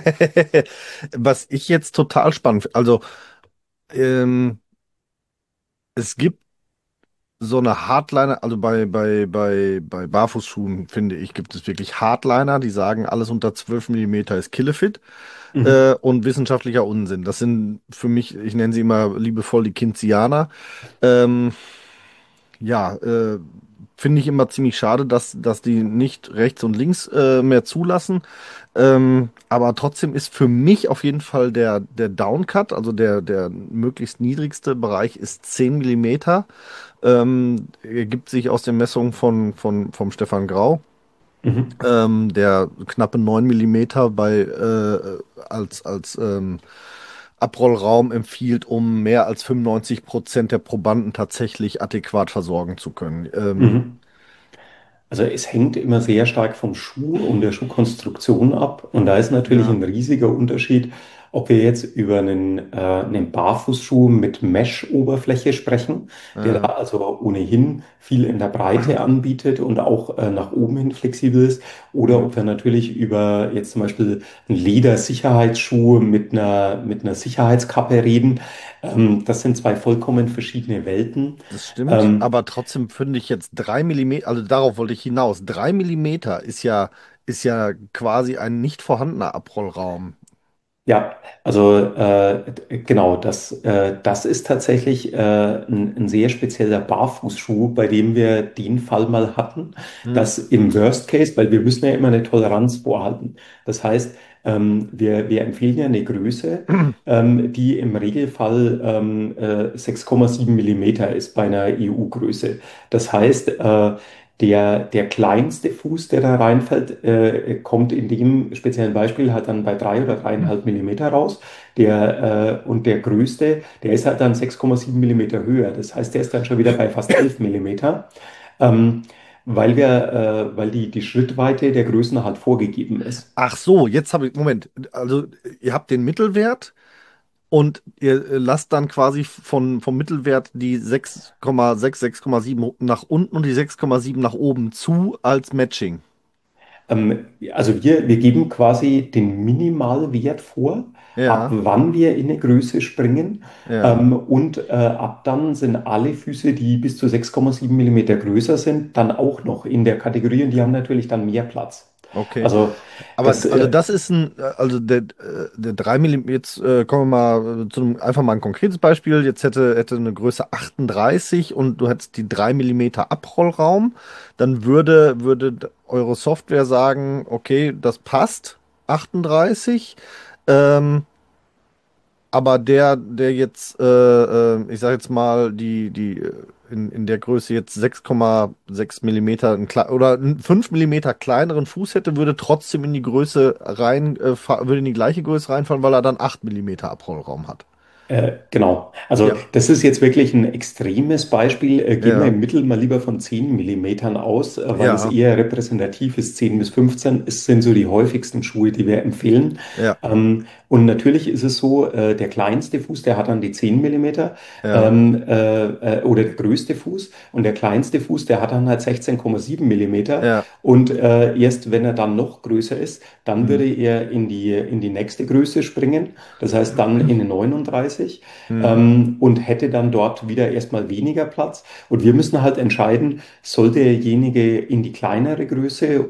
Was ich jetzt total spannend finde, also ähm, es gibt so eine Hardliner, also bei Barfußschuhen, finde ich, gibt es wirklich Hardliner, die sagen, alles unter 12 Millimeter ist Killefit, Mhm. und wissenschaftlicher Unsinn. Das sind für mich, ich nenne sie immer liebevoll die Kinzianer. Ähm, ja, finde ich immer ziemlich schade, dass die nicht rechts und links mehr zulassen. Aber trotzdem ist für mich auf jeden Fall der Downcut, also der möglichst niedrigste Bereich ist 10 Millimeter. Ergibt sich aus den Messungen vom Stefan Grau, Mhm. der knappe 9 Millimeter als Abrollraum empfiehlt, um mehr als 95% der Probanden tatsächlich adäquat versorgen zu können. Mhm. Also es hängt immer sehr stark vom Schuh und der Schuhkonstruktion ab. Und da ist natürlich Ja, ein riesiger Unterschied, ob wir jetzt über einen Barfußschuh mit Mesh-Oberfläche sprechen, der da ja. also ohnehin viel in der Breite anbietet und auch nach oben hin flexibel ist, oder Hm. ob wir natürlich über jetzt zum Beispiel einen Ledersicherheitsschuh mit einer Sicherheitskappe reden. Das sind zwei vollkommen verschiedene Welten. Das stimmt, Ähm, aber trotzdem finde ich jetzt 3 Millimeter, also darauf wollte ich hinaus. 3 Millimeter ist ja quasi ein nicht vorhandener Abrollraum. Ja, also genau, das ist tatsächlich ein sehr spezieller Barfußschuh, bei dem wir den Fall mal hatten, Hm. dass im Worst Case, weil wir müssen ja immer eine Toleranz vorhalten. Das heißt, wir empfehlen ja eine Größe, die im Regelfall 6,7 Millimeter ist bei einer EU-Größe. Das heißt, der kleinste Fuß, der da reinfällt, kommt in dem speziellen Beispiel halt dann bei 3 oder 3,5 Millimeter raus. Und der größte, der ist halt dann 6,7 Millimeter höher. Das heißt, der ist dann schon wieder bei fast 11 Millimeter, ähm, weil die Schrittweite der Größen halt vorgegeben ist. Ach so, jetzt habe ich, Moment, also ihr habt den Mittelwert und ihr lasst dann quasi vom Mittelwert die 6,6, 6,7 nach unten und die 6,7 nach oben zu als Matching. Also wir geben quasi den Minimalwert vor, ab Ja, wann wir in eine Größe springen. ja, Und ab dann sind alle Füße, die bis zu 6,7 Millimeter größer sind, dann auch noch in der Kategorie und die haben natürlich dann mehr Platz. okay. Also Aber das, also das ist also der 3 Millimeter, jetzt kommen wir mal einfach mal ein konkretes Beispiel. Jetzt hätte eine Größe 38 und du hättest die 3 Millimeter Abrollraum, dann würde eure Software sagen, okay, das passt, 38. Ähm, aber der jetzt, ich sage jetzt mal, in der Größe jetzt 6,6 Millimeter oder einen 5 Millimeter kleineren Fuß hätte, würde trotzdem in die Größe würde in die gleiche Größe reinfallen, weil er dann 8 Millimeter Abrollraum hat. Genau. Also Ja, das ist jetzt wirklich ein extremes Beispiel. Gehen wir ja, im Mittel mal lieber von 10 Millimetern aus, weil es ja, eher repräsentativ ist. 10 bis 15 sind so die häufigsten Schuhe, die wir empfehlen. ja, Und natürlich ist es so, der kleinste Fuß, der hat dann die 10 Millimeter, ja. oder der größte Fuß. Und der kleinste Fuß, der hat dann halt 16,7 Millimeter. Ja. Und erst wenn er dann noch größer ist, dann Hm, würde er in die nächste Größe springen. Das heißt dann in eine 39, hm, und hätte dann dort wieder erstmal weniger Platz. Und wir müssen halt entscheiden, soll derjenige in die kleinere Größe,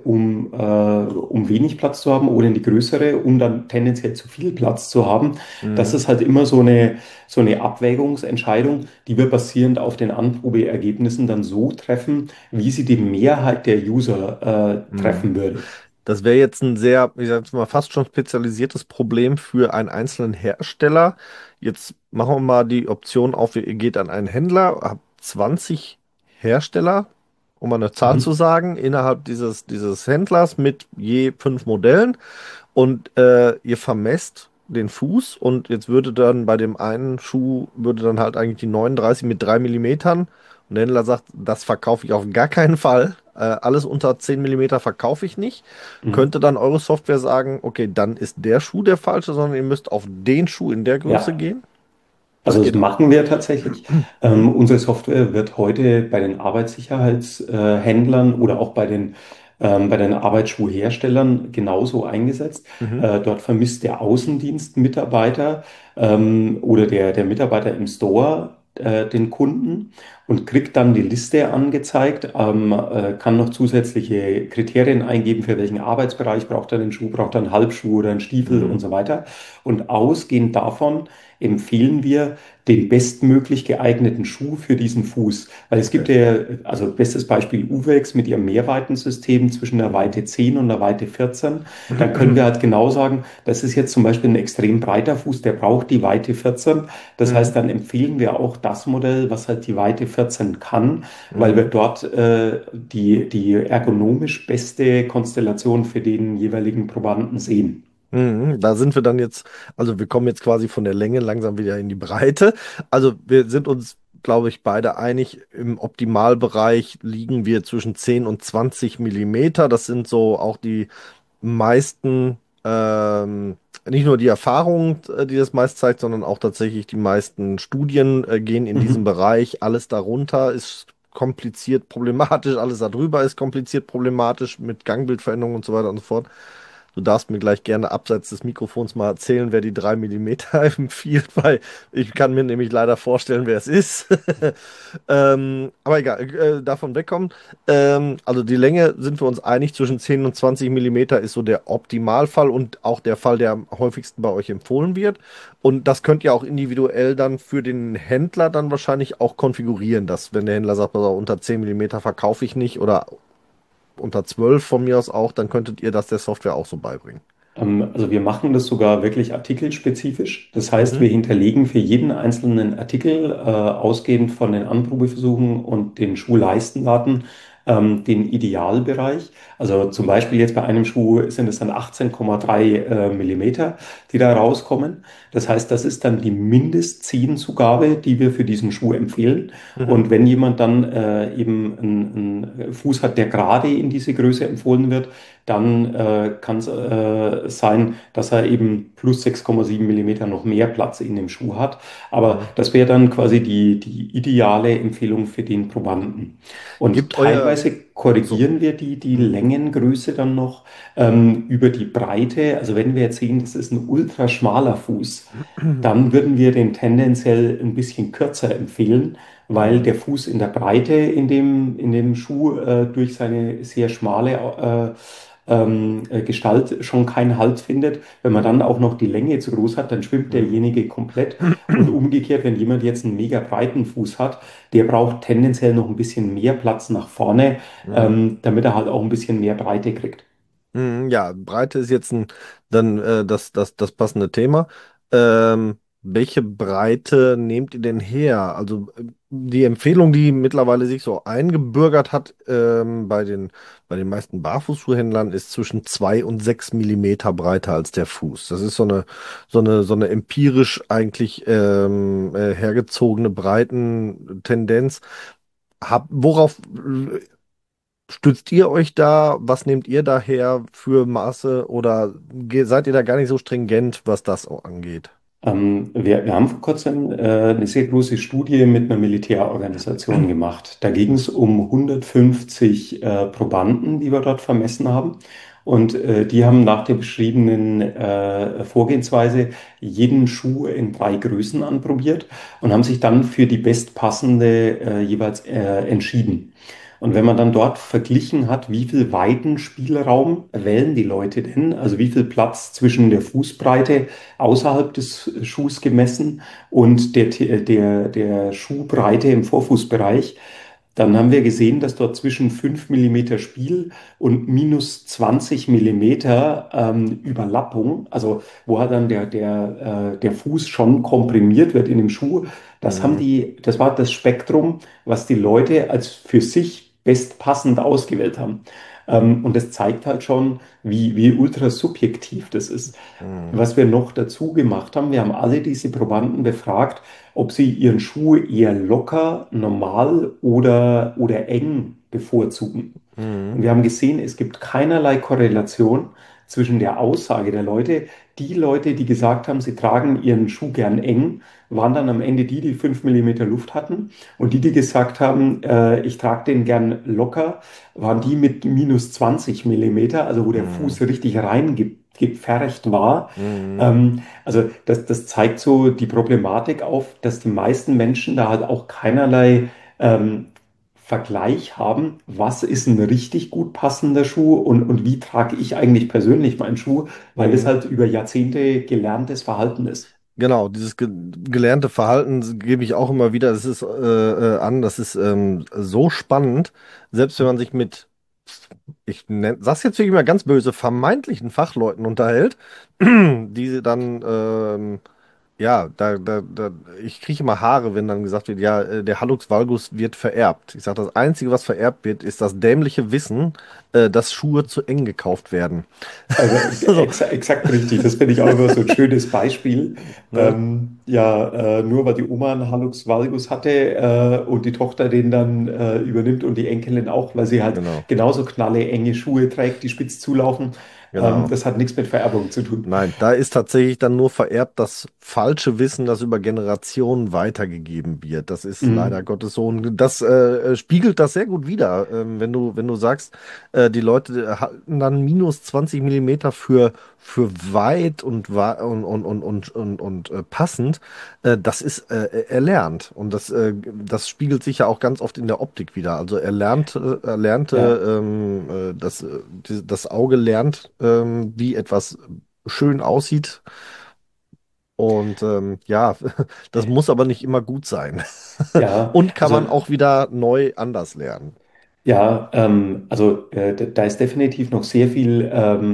um wenig Platz zu haben, oder in die größere, um dann tendenziell zu viel Platz zu haben. Das hm, ist halt immer so eine Abwägungsentscheidung, die wir basierend auf den Anprobeergebnissen dann so treffen, wie sie die Mehrheit der User hm. treffen würde. Das wäre jetzt ein sehr, ich sag jetzt mal, fast schon spezialisiertes Problem für einen einzelnen Hersteller. Jetzt machen wir mal die Option auf, ihr geht an einen Händler, habt 20 Hersteller, um mal eine Zahl zu Mhm. sagen, innerhalb dieses Händlers mit je 5 Modellen und ihr vermesst den Fuß und jetzt würde dann bei dem einen Schuh würde dann halt eigentlich die 39 mit 3 Millimetern und der Händler sagt, das verkaufe ich auf gar keinen Fall. Alles unter 10 Millimeter verkaufe ich nicht. Mhm. Könnte dann eure Software sagen, okay, dann ist der Schuh der falsche, sondern ihr müsst auf den Schuh in der Größe Ja. gehen? Das Also das geht auch. machen wir tatsächlich. Mhm. Unsere Software wird heute bei den Arbeitssicherheitshändlern oder auch bei den Arbeitsschuhherstellern genauso eingesetzt. Mhm. Dort vermisst der Außendienstmitarbeiter oder der Mitarbeiter im Store den Kunden und kriegt dann die Liste angezeigt, kann noch zusätzliche Kriterien eingeben, für welchen Arbeitsbereich braucht er den Schuh, braucht er einen Halbschuh oder einen Stiefel und Mhm. so weiter. Und ausgehend davon empfehlen wir den bestmöglich geeigneten Schuh für diesen Fuß. Weil es gibt Okay. ja, also bestes Beispiel Uvex mit ihrem Mehrweitensystem zwischen der Mhm. Weite 10 und der Weite 14. Dann können wir halt genau sagen, das ist jetzt zum Beispiel ein extrem breiter Fuß, der braucht die Weite 14. Das Mhm. heißt, dann empfehlen wir auch das Modell, was halt die Weite 14 kann, weil wir Mhm. dort die ergonomisch beste Konstellation für den jeweiligen Probanden sehen. Mhm. Da sind wir dann jetzt, also wir kommen jetzt quasi von der Länge langsam wieder in die Breite. Also wir sind uns, glaube ich, beide einig, im Optimalbereich liegen wir zwischen 10 und 20 Millimeter. Das sind so auch die meisten, nicht nur die Erfahrung, die das meist zeigt, sondern auch tatsächlich die meisten Studien gehen in diesen Mhm. Bereich. Alles darunter ist kompliziert problematisch, alles darüber ist kompliziert problematisch mit Gangbildveränderungen und so weiter und so fort. Du darfst mir gleich gerne abseits des Mikrofons mal erzählen, wer die 3 Millimeter empfiehlt, weil ich kann mir nämlich leider vorstellen, wer es ist. Aber egal, davon wegkommen. Also die Länge sind wir uns einig, zwischen 10 und 20 Millimeter ist so der Optimalfall und auch der Fall, der am häufigsten bei euch empfohlen wird. Und das könnt ihr auch individuell dann für den Händler dann wahrscheinlich auch konfigurieren, dass wenn der Händler sagt, pass auf, unter 10 Millimeter verkaufe ich nicht oder unter 12 von mir aus auch, dann könntet ihr das der Software auch so beibringen. Also wir machen das sogar wirklich artikelspezifisch. Das heißt, Mhm. wir hinterlegen für jeden einzelnen Artikel, ausgehend von den Anprobeversuchen und den Schuhleistendaten, den Idealbereich. Also zum Beispiel jetzt bei einem Schuh sind es dann 18,3 Millimeter, die da rauskommen. Das heißt, das ist dann die Mindestzehenzugabe, die wir für diesen Schuh empfehlen. Mhm. Und wenn jemand dann eben einen Fuß hat, der gerade in diese Größe empfohlen wird, dann kann es sein, dass er eben plus 6,7 Millimeter noch mehr Platz in dem Schuh hat. Aber Mhm. das wäre dann quasi die ideale Empfehlung für den Probanden. Und Gibt euer, teilweise so, korrigieren wir die mhm. Längengröße dann noch über die Breite. Also wenn wir jetzt sehen, das ist ein ultra schmaler Fuß, dann würden wir den tendenziell ein bisschen kürzer empfehlen, weil Mhm. der Fuß in der Breite in dem Schuh durch seine sehr schmale Gestalt schon keinen Halt findet. Wenn man dann auch noch die Länge zu groß hat, dann schwimmt Mhm. derjenige komplett. Und umgekehrt, wenn jemand jetzt einen mega breiten Fuß hat, der braucht tendenziell noch ein bisschen mehr Platz nach vorne, Mhm. damit er halt auch ein bisschen mehr Breite kriegt. Ja, Breite ist jetzt dann das passende Thema. Welche Breite nehmt ihr denn her? Also die Empfehlung, die mittlerweile sich so eingebürgert hat bei den meisten Barfußschuhhändlern, ist zwischen 2 und 6 Millimeter breiter als der Fuß. Das ist so eine empirisch eigentlich hergezogene Breitentendenz. Worauf stützt ihr euch da? Was nehmt ihr daher für Maße? Oder seid ihr da gar nicht so stringent, was das angeht? Wir haben vor kurzem eine sehr große Studie mit einer Militärorganisation gemacht. Da ging es um 150 Probanden, die wir dort vermessen haben. Und die haben nach der beschriebenen Vorgehensweise jeden Schuh in 3 Größen anprobiert und haben sich dann für die bestpassende jeweils entschieden. Und wenn man dann dort verglichen hat, wie viel Weitenspielraum wählen die Leute denn, also wie viel Platz zwischen der Fußbreite außerhalb des Schuhs gemessen und der Schuhbreite im Vorfußbereich, dann haben wir gesehen, dass dort zwischen 5 Millimeter Spiel und minus 20 Millimeter Überlappung, also wo halt dann der Fuß schon komprimiert wird in dem Schuh, Mhm. das war das Spektrum, was die Leute als für sich bestpassend ausgewählt haben. Und das zeigt halt schon, wie ultra subjektiv das ist. Mhm. Was wir noch dazu gemacht haben, wir haben alle diese Probanden befragt, ob sie ihren Schuh eher locker, normal oder eng bevorzugen. Und Mhm. wir haben gesehen, es gibt keinerlei Korrelation zwischen der Aussage der Leute. Die Leute, die gesagt haben, sie tragen ihren Schuh gern eng, waren dann am Ende die 5 Millimeter Luft hatten. Und die gesagt haben, ich trage den gern locker, waren die mit minus 20 Millimeter, also wo der Mhm. Fuß richtig reingepfercht war. Mhm. Also das zeigt so die Problematik auf, dass die meisten Menschen da halt auch keinerlei ähm, Vergleich haben, was ist ein richtig gut passender Schuh und wie trage ich eigentlich persönlich meinen Schuh, weil das Mhm. halt über Jahrzehnte gelerntes Verhalten ist. Genau, dieses gelernte Verhalten gebe ich auch immer wieder. Das ist das ist so spannend, selbst wenn man sich mit, sag's jetzt wirklich mal ganz böse, vermeintlichen Fachleuten unterhält, die dann ja, ich kriege immer Haare, wenn dann gesagt wird, ja, der Hallux valgus wird vererbt. Ich sage, das Einzige, was vererbt wird, ist das dämliche Wissen, dass Schuhe zu eng gekauft werden. Also So, exakt richtig. Das finde ich auch immer so ein schönes Beispiel. ne? Nur weil die Oma einen Hallux valgus hatte und die Tochter den dann übernimmt und die Enkelin auch, weil sie halt Genau, genauso knalle enge Schuhe trägt, die spitz zulaufen. genau. Das hat nichts mit Vererbung zu tun. Nein, da ist tatsächlich dann nur vererbt das falsche Wissen, das über Generationen weitergegeben wird. Das ist leider Mhm. Gottes so. Und das spiegelt das sehr gut wider. Wenn du sagst, die Leute halten dann minus 20 Millimeter für weit und passend, das ist erlernt. Und das spiegelt sich ja auch ganz oft in der Optik wieder. Also Ja, das Auge lernt, wie etwas schön aussieht. Und ja, das muss aber nicht immer gut sein. ja. Und kann man Also auch wieder neu anders lernen. ja, da ist definitiv noch sehr viel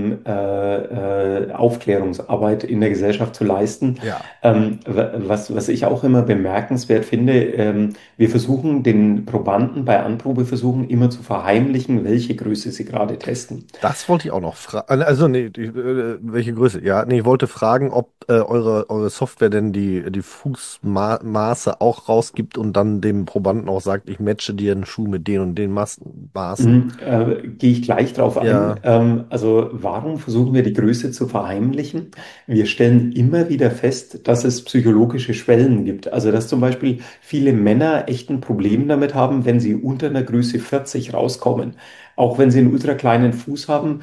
Aufklärungsarbeit in der Gesellschaft zu leisten. Ja, Was ich auch immer bemerkenswert finde, wir versuchen den Probanden bei Anprobeversuchen immer zu verheimlichen, welche Größe sie gerade testen. das wollte ich auch noch fragen. Also, nee, welche Größe? Ja, nee, ich wollte fragen, ob eure Software denn die Fußmaße auch rausgibt und dann dem Probanden auch sagt, ich matche dir einen Schuh mit den und den Maßen. Gehe ich gleich drauf ein. Ja, Also warum versuchen wir die Größe zu verheimlichen? Wir stellen immer wieder fest, dass es psychologische Schwellen gibt. Also dass zum Beispiel viele Männer echt ein Problem damit haben, wenn sie unter einer Größe 40 rauskommen. Auch wenn sie einen ultra kleinen Fuß haben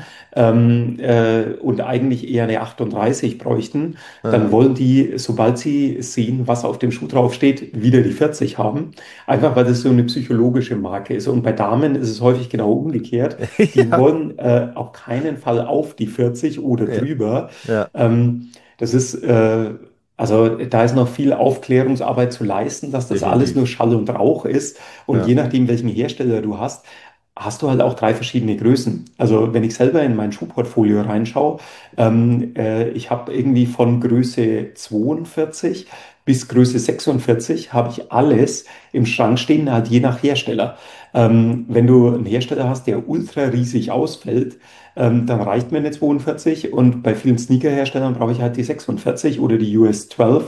und eigentlich eher eine 38 bräuchten, dann ja, wollen die, sobald sie sehen, was auf dem Schuh draufsteht, wieder die 40 haben. Einfach weil das so eine psychologische Marke ist. Und bei Damen ist es häufig genau umgekehrt. Die ja, wollen auf keinen Fall auf die 40 oder ja, drüber. ja, Das ist, also da ist noch viel Aufklärungsarbeit zu leisten, dass das alles nur definitiv. Schall und Rauch ist. Und Ja, je nachdem, welchen Hersteller du hast, hast du halt auch drei verschiedene Größen. Also wenn ich selber in mein Schuhportfolio reinschaue, ich habe irgendwie von Größe 42 bis Größe 46 habe ich alles im Schrank stehen, halt je nach Hersteller. Wenn du einen Hersteller hast, der ultra riesig ausfällt, dann reicht mir eine 42 und bei vielen Sneaker-Herstellern brauche ich halt die 46 oder die US 12,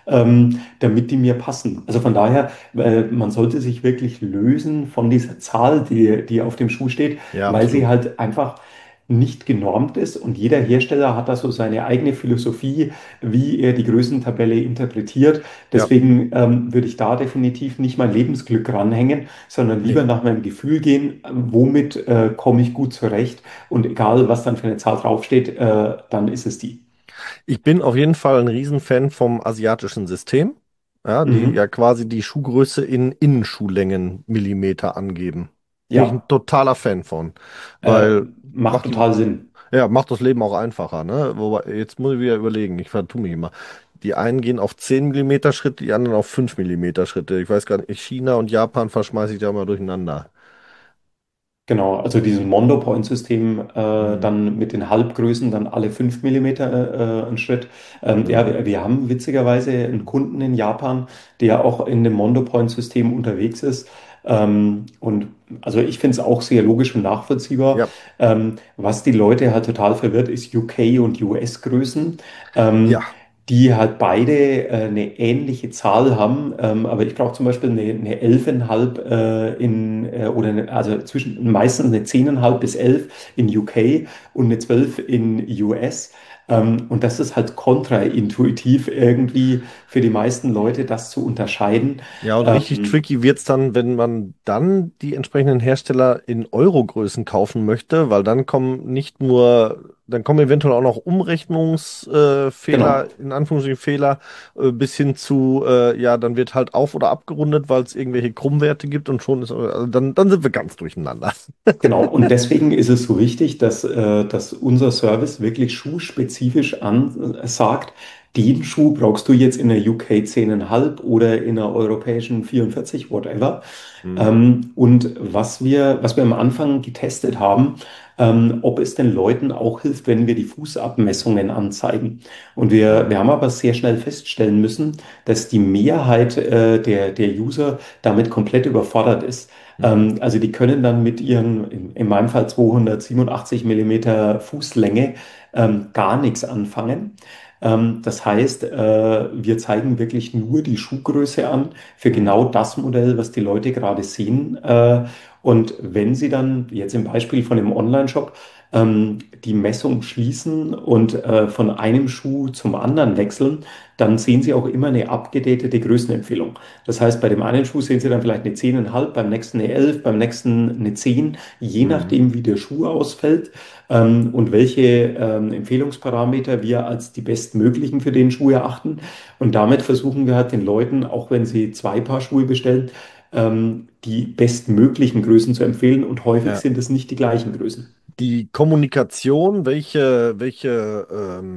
damit die mir passen. Also von daher, man sollte sich wirklich lösen von dieser Zahl, die auf dem Schuh steht, ja, weil sie absolut. halt einfach nicht genormt ist und jeder Hersteller hat da so seine eigene Philosophie, wie er die Größentabelle interpretiert. Ja, Deswegen würde ich da definitiv nicht mein Lebensglück ranhängen, sondern lieber nee. nach meinem Gefühl gehen, womit komme ich gut zurecht und egal, was dann für eine Zahl draufsteht, dann ist es die. Ich bin auf jeden Fall ein Riesenfan vom asiatischen System, ja, die ja Mhm. quasi die Schuhgröße in Innenschuhlängen Millimeter angeben. Bin ich ein Ja, totaler Fan von, äh, weil macht macht die, total Sinn. ja, macht das Leben auch einfacher, ne? Wobei, jetzt muss ich wieder überlegen, ich vertue mich immer. Die einen gehen auf 10 Millimeter Schritte, die anderen auf 5 Millimeter Schritte. Ich weiß gar nicht, China und Japan verschmeiße ich da mal durcheinander. Genau, also diesen Mondo-Point-System Mhm, dann mit den Halbgrößen dann alle 5 mm einen Schritt. Ja, genau. wir haben witzigerweise einen Kunden in Japan, der auch in dem Mondo-Point-System unterwegs ist. Und also ich finde es auch sehr logisch und nachvollziehbar. Ja, Was die Leute halt total verwirrt, ist UK- und US-Größen. ja, Die halt beide eine ähnliche Zahl haben, aber ich brauche zum Beispiel eine 11,5 also zwischen meistens eine 10,5 bis 11 in UK und eine 12 in US. Und das ist halt kontraintuitiv irgendwie für die meisten Leute, das zu unterscheiden. ja, und richtig Ähm, tricky wird's dann, wenn man dann die entsprechenden Hersteller in Euro-Größen kaufen möchte, weil dann kommen nicht nur, dann kommen eventuell auch noch Umrechnungsfehler genau. in Anführungsstrichen Fehler, bis hin zu, ja, dann wird halt auf- oder abgerundet, weil es irgendwelche Krummwerte gibt und schon ist, also dann sind wir ganz durcheinander. Genau, und deswegen ist es so wichtig, dass unser Service wirklich schuhspezifisch ansagt, den Schuh brauchst du jetzt in der UK 10,5 oder in der europäischen 44, whatever. Mhm. Und was wir am Anfang getestet haben, ob es den Leuten auch hilft, wenn wir die Fußabmessungen anzeigen. Und wir haben aber sehr schnell feststellen müssen, dass die Mehrheit der User damit komplett überfordert ist. Mhm. Also die können dann mit ihren, in meinem Fall 287 Millimeter Fußlänge, gar nichts anfangen. Das heißt, wir zeigen wirklich nur die Schuhgröße an für Mhm. genau das Modell, was die Leute gerade sehen. Und wenn sie dann, jetzt im Beispiel von dem Online-Shop, die Messung schließen und von einem Schuh zum anderen wechseln, dann sehen sie auch immer eine abgedatete Größenempfehlung. Das heißt, bei dem einen Schuh sehen Sie dann vielleicht eine 10,5, beim nächsten eine 11, beim nächsten eine 10, je Mhm. nachdem, wie der Schuh ausfällt, und welche Empfehlungsparameter wir als die bestmöglichen für den Schuh erachten. Und damit versuchen wir halt den Leuten, auch wenn sie zwei Paar Schuhe bestellen, die bestmöglichen Größen zu empfehlen. Und häufig Ja. sind es nicht die gleichen Größen. Die Kommunikation, welche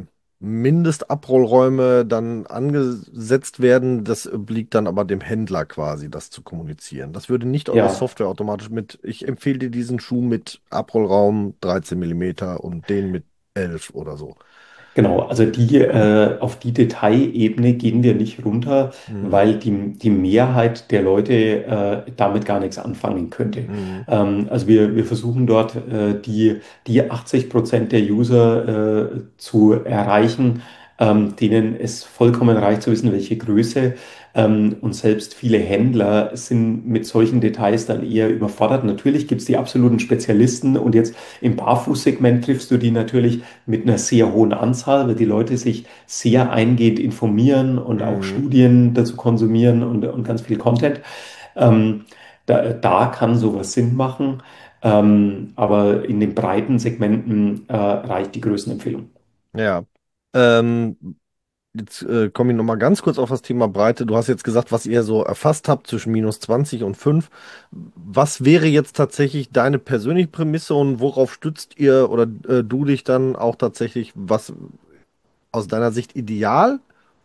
Mindestabrollräume dann angesetzt werden, das obliegt dann aber dem Händler quasi, das zu kommunizieren. Das würde nicht eure Ja. Software automatisch mit, ich empfehle dir diesen Schuh mit Abrollraum 13 Millimeter und den mit 11 oder so. Genau, also auf die Detailebene gehen wir nicht runter, Mhm. weil die Mehrheit der Leute damit gar nichts anfangen könnte. Mhm. Also wir versuchen dort die 80% der User zu erreichen, denen es vollkommen reicht zu wissen, welche Größe. Und selbst viele Händler sind mit solchen Details dann eher überfordert. Natürlich gibt es die absoluten Spezialisten und jetzt im Barfußsegment triffst du die natürlich mit einer sehr hohen Anzahl, weil die Leute sich sehr eingehend informieren und auch Mhm. Studien dazu konsumieren und ganz viel Content. Ähm, da kann sowas Sinn machen, aber in den breiten Segmenten reicht die Größenempfehlung. Ja. Ähm, Jetzt komme ich noch mal ganz kurz auf das Thema Breite. Du hast jetzt gesagt, was ihr so erfasst habt zwischen -20 und 5. Was wäre jetzt tatsächlich deine persönliche Prämisse und worauf stützt ihr oder du dich dann auch tatsächlich, was aus deiner Sicht ideal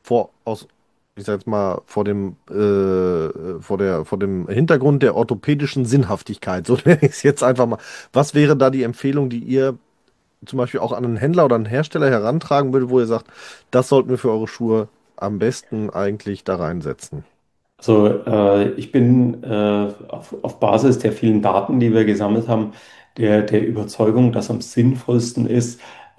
ich sag jetzt mal, vor dem Hintergrund der orthopädischen Sinnhaftigkeit, so nenne ich es jetzt einfach mal. Was wäre da die Empfehlung, die ihr zum Beispiel auch an einen Händler oder einen Hersteller herantragen würde, wo ihr sagt, das sollten wir für eure Schuhe am besten eigentlich da reinsetzen? Also ich bin auf Basis der vielen Daten, die wir gesammelt haben, der Überzeugung, dass am sinnvollsten ist,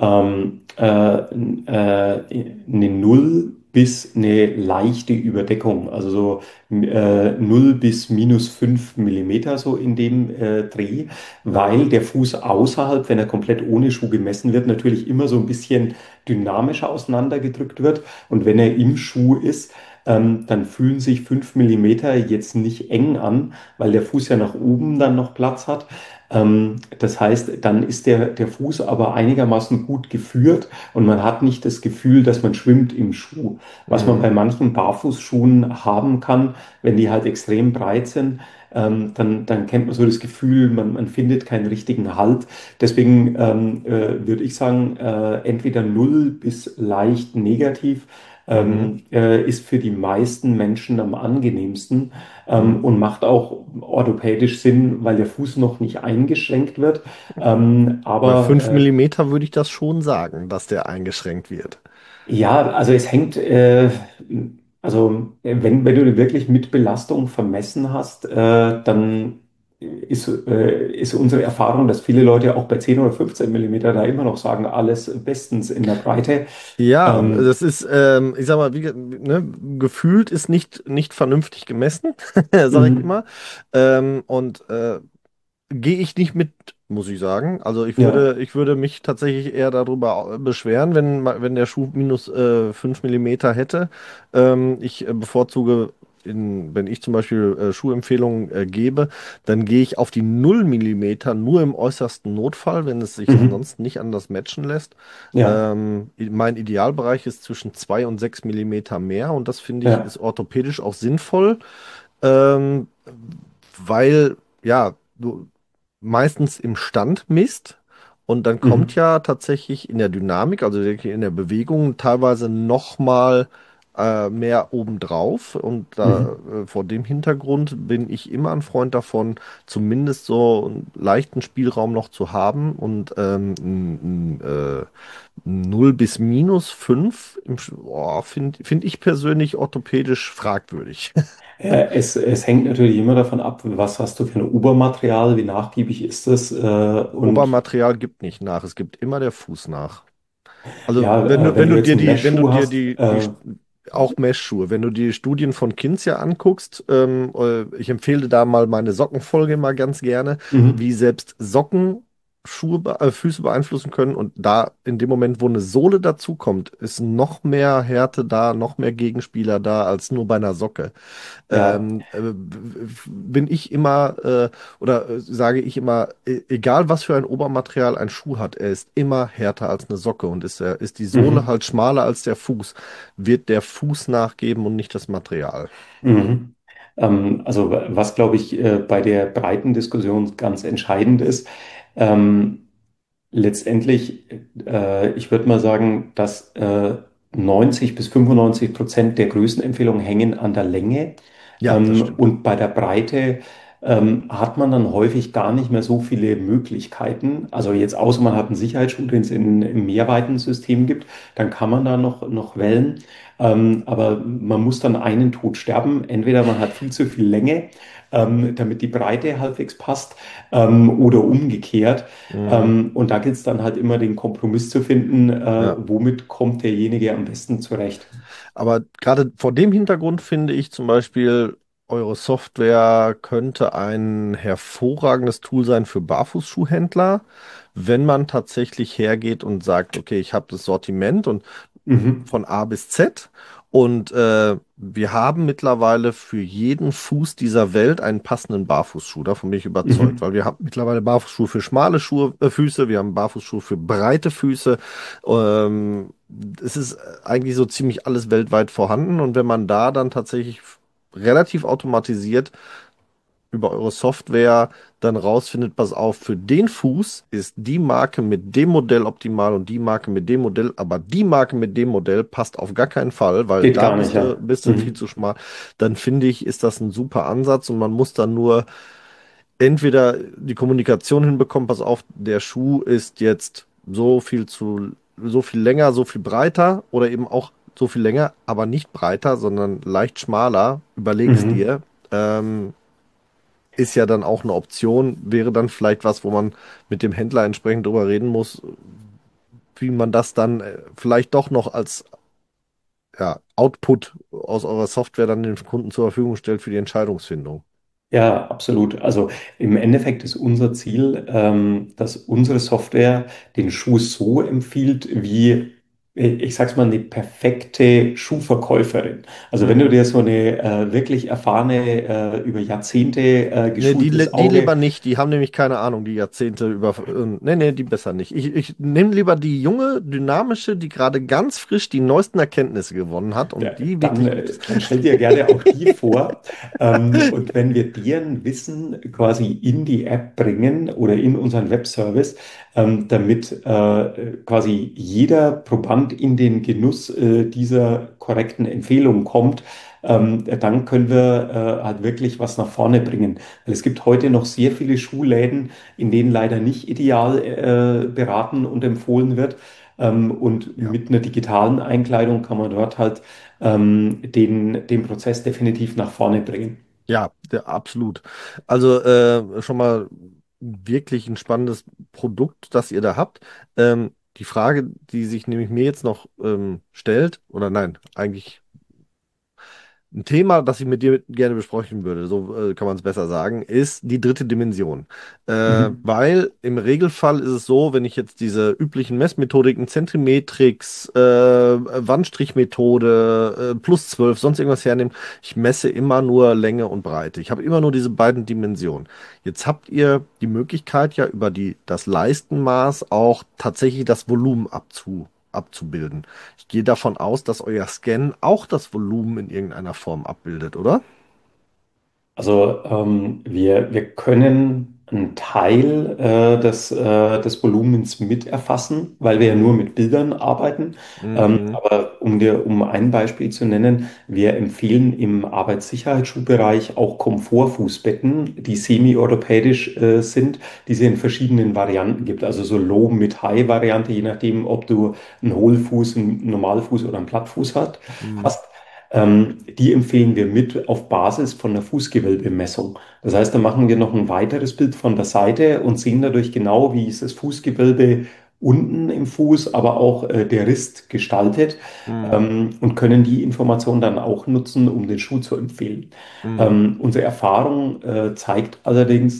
eine Null bis eine leichte Überdeckung, also so 0 bis -5 Millimeter so in dem Dreh, Ja. weil der Fuß außerhalb, wenn er komplett ohne Schuh gemessen wird, natürlich immer so ein bisschen dynamischer auseinandergedrückt wird. Und wenn er im Schuh ist, dann fühlen sich 5 Millimeter jetzt nicht eng an, weil der Fuß ja nach oben dann noch Platz hat. Das heißt, dann ist der Fuß aber einigermaßen gut geführt und man hat nicht das Gefühl, dass man schwimmt im Schuh. Was man Mhm. bei manchen Barfußschuhen haben kann, wenn die halt extrem breit sind, dann kennt man so das Gefühl, man findet keinen richtigen Halt. Deswegen würde ich sagen, entweder null bis leicht negativ Mhm. ist für die meisten Menschen am angenehmsten Mhm. und macht auch orthopädisch Sinn, weil der Fuß noch nicht eingeschränkt wird. Bei Aber 5 Millimeter würde ich das schon sagen, dass der eingeschränkt wird. ja, also es hängt, wenn du wirklich mit Belastung vermessen hast, dann ist unsere Erfahrung, dass viele Leute auch bei 10 oder 15 Millimeter da immer noch sagen, alles bestens in der Breite. Ja, Ähm, das ist, ich sag mal, ne, gefühlt ist nicht vernünftig gemessen, sage ich mhm. immer. Und gehe ich nicht mit, muss ich sagen. Also Ja. ich würde mich tatsächlich eher darüber beschweren, wenn der Schuh -5 Millimeter hätte. Ich bevorzuge wenn ich zum Beispiel Schuhempfehlungen gebe, dann gehe ich auf die 0 mm nur im äußersten Notfall, wenn es sich Mhm. ansonsten nicht anders matchen lässt. Ja, Mein Idealbereich ist zwischen 2 und 6 mm mehr und das finde ich ja. ist orthopädisch auch sinnvoll, ähm, weil ja, du meistens im Stand misst und dann kommt Mhm. ja tatsächlich in der Dynamik, also in der Bewegung, teilweise nochmal mehr obendrauf. Und Mhm. vor dem Hintergrund bin ich immer ein Freund davon, zumindest so einen leichten Spielraum noch zu haben und 0 bis -5 finde ich persönlich orthopädisch fragwürdig. Es hängt natürlich immer davon ab, was hast du für ein Obermaterial, wie nachgiebig ist es. Und Obermaterial gibt nicht nach, es gibt immer der Fuß nach. Also ja, wenn du jetzt einen wenn du Messschuh dir hast, auch Messschuhe, wenn du die Studien von Kinzia anguckst, ich empfehle da mal meine Sockenfolge mal ganz gerne, mhm. wie selbst Socken Füße beeinflussen können und da in dem Moment, wo eine Sohle dazukommt, ist noch mehr Härte da, noch mehr Gegenspieler da als nur bei einer Socke. Ja. Bin ich immer sage ich immer, egal was für ein Obermaterial ein Schuh hat, er ist immer härter als eine Socke und ist die Sohle Mhm. halt schmaler als der Fuß, wird der Fuß nachgeben und nicht das Material. Mhm. Also was, glaube ich, bei der breiten Diskussion ganz entscheidend ist, ähm, letztendlich, ich würde mal sagen, dass 90 bis 95% der Größenempfehlungen hängen an der Länge. Ja, das stimmt. Und bei der Breite hat man dann häufig gar nicht mehr so viele Möglichkeiten. Also jetzt außer man hat einen Sicherheitsschuh, den es im Mehrweitensystem gibt, dann kann man da noch wählen. Aber man muss dann einen Tod sterben. Entweder man hat viel zu viel Länge, damit die Breite halbwegs passt, oder umgekehrt. Mhm. Und da gilt es dann halt immer, den Kompromiss zu finden, Ja. womit kommt derjenige am besten zurecht. Aber gerade vor dem Hintergrund finde ich zum Beispiel, eure Software könnte ein hervorragendes Tool sein für Barfußschuhhändler, wenn man tatsächlich hergeht und sagt, okay, ich habe das Sortiment und Mhm. von A bis Z und wir haben mittlerweile für jeden Fuß dieser Welt einen passenden Barfußschuh. Davon bin ich überzeugt, Mhm. weil wir haben mittlerweile Barfußschuhe für schmale Füße, wir haben Barfußschuhe für breite Füße. Ähm, Es ist eigentlich so ziemlich alles weltweit vorhanden und wenn man da dann tatsächlich relativ automatisiert über eure Software dann rausfindet, pass auf, für den Fuß ist die Marke mit dem Modell optimal und die Marke mit dem Modell, aber die Marke mit dem Modell passt auf gar keinen Fall, weil Geht da gar nicht, ja. bist du viel Mhm. zu schmal. Dann finde ich, ist das ein super Ansatz und man muss dann nur entweder die Kommunikation hinbekommen, pass auf, der Schuh ist jetzt so viel länger, so viel breiter oder eben auch so viel länger, aber nicht breiter, sondern leicht schmaler. Überleg's Mhm. dir. Ist ja dann auch eine Option, wäre dann vielleicht was, wo man mit dem Händler entsprechend drüber reden muss, wie man das dann vielleicht doch noch als Output aus eurer Software dann den Kunden zur Verfügung stellt für die Entscheidungsfindung. Ja, absolut. Also im Endeffekt ist unser Ziel, dass unsere Software den Schuh so empfiehlt, wie, ich sag's mal, eine perfekte Schuhverkäuferin. Also wenn du Mhm. dir so eine wirklich erfahrene, über Jahrzehnte Nee, geschultes die lieber Auge. nicht, die haben nämlich keine Ahnung, die Jahrzehnte über. Nee, die besser nicht. Ich nehme lieber die junge, dynamische, die gerade ganz frisch die neuesten Erkenntnisse gewonnen hat und die Dann, wirklich gut ist. dann stell dir gerne auch die vor. Und wenn wir deren Wissen quasi in die App bringen oder in unseren Webservice, damit quasi jeder Proband in den Genuss dieser korrekten Empfehlung kommt, dann können wir halt wirklich was nach vorne bringen. Weil es gibt heute noch sehr viele Schuhläden, in denen leider nicht ideal beraten und empfohlen wird. Und Ja. mit einer digitalen Einkleidung kann man dort halt den Prozess definitiv nach vorne bringen. Ja, absolut. Also schon mal wirklich ein spannendes Produkt, das ihr da habt. Die Frage, die sich nämlich mir jetzt noch stellt, oder nein, eigentlich Ein Thema, das ich mit dir gerne besprechen würde, so kann man es besser sagen, ist die dritte Dimension. Mhm. Weil im Regelfall ist es so, wenn ich jetzt diese üblichen Messmethodiken, Zentrimetrix, Wandstrichmethode, plus 12, sonst irgendwas hernehme, ich messe immer nur Länge und Breite. Ich habe immer nur diese beiden Dimensionen. Jetzt habt ihr die Möglichkeit ja über das Leistenmaß auch tatsächlich das Volumen abzubilden. Ich gehe davon aus, dass euer Scan auch das Volumen in irgendeiner Form abbildet, oder? Also wir können einen Teil des Volumens mit erfassen, weil wir ja nur Mhm. mit Bildern arbeiten. Mhm. Aber um ein Beispiel zu nennen, wir empfehlen im Arbeitssicherheitsschuhbereich auch Komfortfußbetten, die semi-orthopädisch sind, die es in verschiedenen Varianten gibt. Also so Low mit High-Variante, je nachdem, ob du einen Hohlfuß, einen Normalfuß oder einen Plattfuß Mhm. hast. Die empfehlen wir mit auf Basis von der Fußgewölbemessung. Das heißt, da machen wir noch ein weiteres Bild von der Seite und sehen dadurch genau, wie ist das Fußgewölbe unten im Fuß, aber auch der Rist gestaltet, Mhm. und können die Information dann auch nutzen, um den Schuh zu empfehlen. Mhm. Unsere Erfahrung zeigt allerdings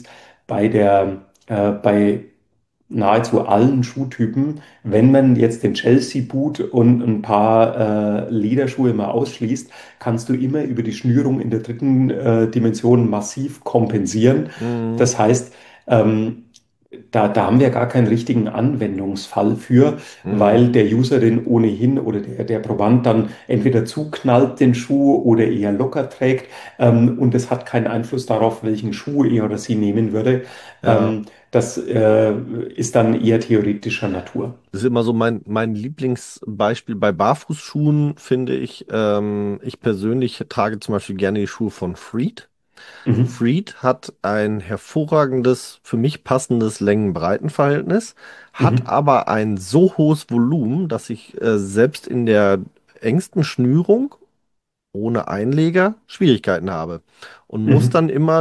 bei nahezu allen Schuhtypen. Wenn man jetzt den Chelsea Boot und ein paar Lederschuhe mal ausschließt, kannst du immer über die Schnürung in der dritten Dimension massiv kompensieren. Mhm. Das heißt, ähm, da haben wir gar keinen richtigen Anwendungsfall für, Mhm. weil der User den ohnehin oder der Proband dann entweder zuknallt den Schuh oder eher locker trägt, und es hat keinen Einfluss darauf, welchen Schuh er oder sie nehmen würde. Ja, Das ist dann eher theoretischer Natur. das ist immer so mein Lieblingsbeispiel bei Barfußschuhen, finde ich. Ich persönlich trage zum Beispiel gerne die Schuhe von Freed. Mhm. Freed hat ein hervorragendes, für mich passendes Längen-Breiten-Verhältnis, hat Mhm. aber ein so hohes Volumen, dass ich selbst in der engsten Schnürung ohne Einleger Schwierigkeiten habe und muss Mhm. dann immer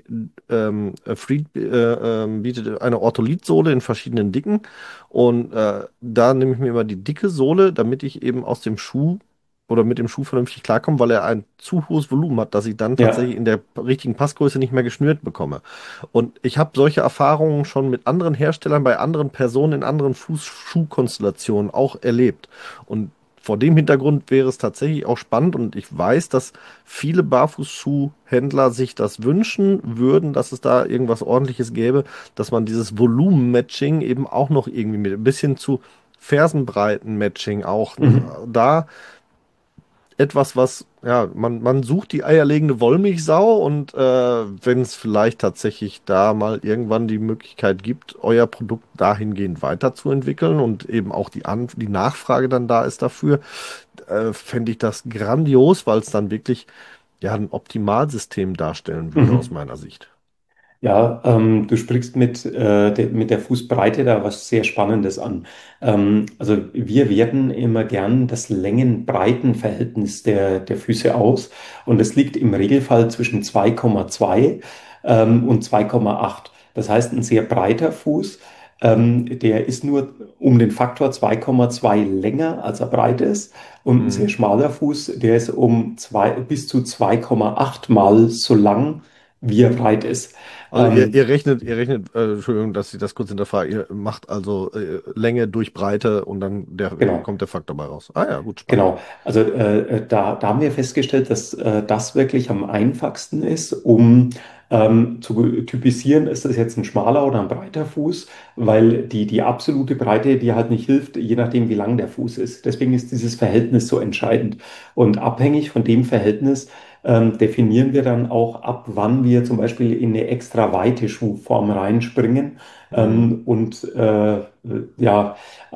Freed bietet eine Ortholitsohle in verschiedenen Dicken und da nehme ich mir immer die dicke Sohle, damit ich eben aus dem Schuh oder mit dem Schuh vernünftig klarkomme, weil er ein zu hohes Volumen hat, dass ich dann tatsächlich Ja. in der richtigen Passgröße nicht mehr geschnürt bekomme. Und ich habe solche Erfahrungen schon mit anderen Herstellern, bei anderen Personen in anderen Fußschuhkonstellationen auch erlebt. Und vor dem Hintergrund wäre es tatsächlich auch spannend und ich weiß, dass viele Barfußschuhhändler sich das wünschen würden, dass es da irgendwas Ordentliches gäbe, dass man dieses Volumen-Matching eben auch noch irgendwie mit ein bisschen zu Fersenbreiten-Matching auch Mhm. da etwas, was, ja, man sucht die eierlegende Wollmilchsau und wenn es vielleicht tatsächlich da mal irgendwann die Möglichkeit gibt, euer Produkt dahingehend weiterzuentwickeln und eben auch die Nachfrage dann da ist dafür, fände ich das grandios, weil es dann wirklich ja ein Optimalsystem darstellen würde aus Mhm. meiner Sicht. Ja, du sprichst mit der Fußbreite da was sehr Spannendes an. Also wir werten immer gern das Längen-Breiten-Verhältnis der Füße aus und es liegt im Regelfall zwischen 2,2 und 2,8. Das heißt, ein sehr breiter Fuß, der ist nur um den Faktor 2,2 länger, als er breit ist. Und ein sehr Mhm. schmaler Fuß, der ist bis zu 2,8 Mal so lang, wie er breit ist. Also Ähm, Entschuldigung, dass ich das kurz hinterfrage, ihr macht also Länge durch Breite und dann genau, kommt der Faktor bei raus. Ah ja, gut, spannend. genau. Also da haben wir festgestellt, dass das wirklich am einfachsten ist, um zu typisieren, ist das jetzt ein schmaler oder ein breiter Fuß, weil die absolute Breite dir halt nicht hilft, je nachdem, wie lang der Fuß ist. Deswegen ist dieses Verhältnis so entscheidend. Und abhängig von dem Verhältnis definieren wir dann auch, ab wann wir zum Beispiel in eine extra weite Schuhform reinspringen. Mhm. Und ja,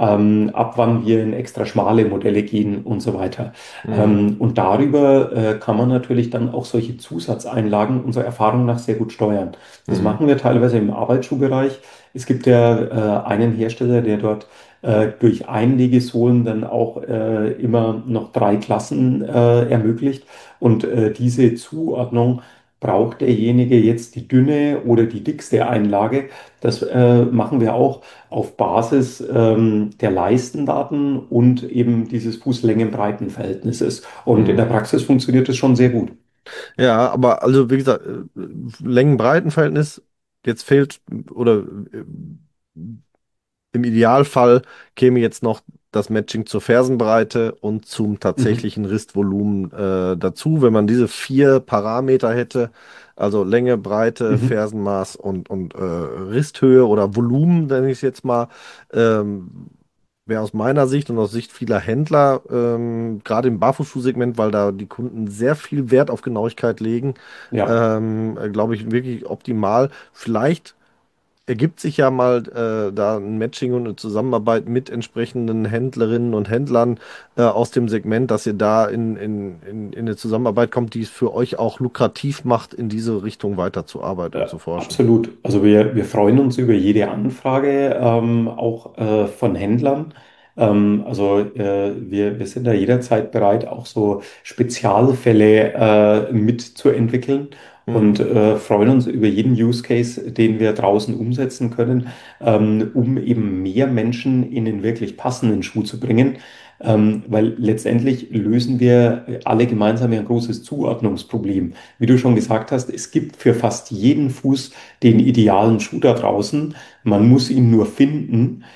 ab wann wir in extra schmale Modelle gehen und so weiter. Mhm. Und darüber kann man natürlich dann auch solche Zusatzeinlagen unserer Erfahrung nach sehr gut steuern. Das Mhm. machen wir teilweise im Arbeitsschuhbereich. Es gibt ja einen Hersteller, der dort durch Einlegesohlen dann auch immer noch drei Klassen ermöglicht. Und diese Zuordnung braucht derjenige jetzt die dünne oder die dickste Einlage. Das machen wir auch auf Basis der Leistendaten und eben dieses Fußlängen-Breiten-Verhältnisses. Und in der Mhm. Praxis funktioniert das schon sehr gut. Ja, aber also wie gesagt, Längen-Breiten-Verhältnis, jetzt fehlt oder im Idealfall käme jetzt noch das Matching zur Fersenbreite und zum Mhm. tatsächlichen Ristvolumen dazu. Wenn man diese vier Parameter hätte, also Länge, Breite, Mhm. Fersenmaß und Risthöhe oder Volumen, nenne ich es jetzt mal, wäre aus meiner Sicht und aus Sicht vieler Händler, gerade im Barfußschuhsegment, weil da die Kunden sehr viel Wert auf Genauigkeit legen, Ja. glaube ich, wirklich optimal. Vielleicht ergibt sich ja mal da ein Matching und eine Zusammenarbeit mit entsprechenden Händlerinnen und Händlern aus dem Segment, dass ihr da in eine Zusammenarbeit kommt, die es für euch auch lukrativ macht, in diese Richtung weiterzuarbeiten und zu forschen. Absolut. Also wir freuen uns über jede Anfrage, auch von Händlern. Wir sind da jederzeit bereit, auch so Spezialfälle mitzuentwickeln und Mhm. freuen uns über jeden Use Case, den wir draußen umsetzen können, um eben mehr Menschen in den wirklich passenden Schuh zu bringen. Weil letztendlich lösen wir alle gemeinsam ja ein großes Zuordnungsproblem. Wie du schon gesagt hast, es gibt für fast jeden Fuß den idealen Schuh da draußen. Man muss ihn nur finden.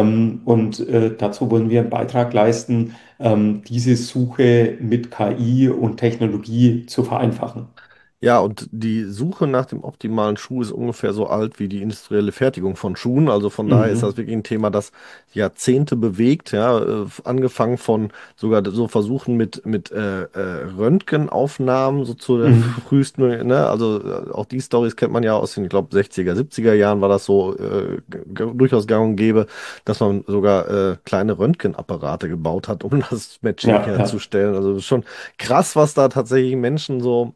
Dazu wollen wir einen Beitrag leisten, diese Suche mit KI und Technologie zu vereinfachen. Ja, und die Suche nach dem optimalen Schuh ist ungefähr so alt wie die industrielle Fertigung von Schuhen. Also von daher ist das Mhm. wirklich ein Thema, das Jahrzehnte bewegt. Ja, angefangen von sogar so Versuchen mit Röntgenaufnahmen, so zu der Mhm. frühesten, ne? Also auch die Stories kennt man ja aus den, ich glaube, 60er, 70er Jahren war das so durchaus gang und gäbe, dass man sogar kleine Röntgenapparate gebaut hat, um das Matching Ja, ja. herzustellen. Also das ist schon krass, was da tatsächlich Menschen so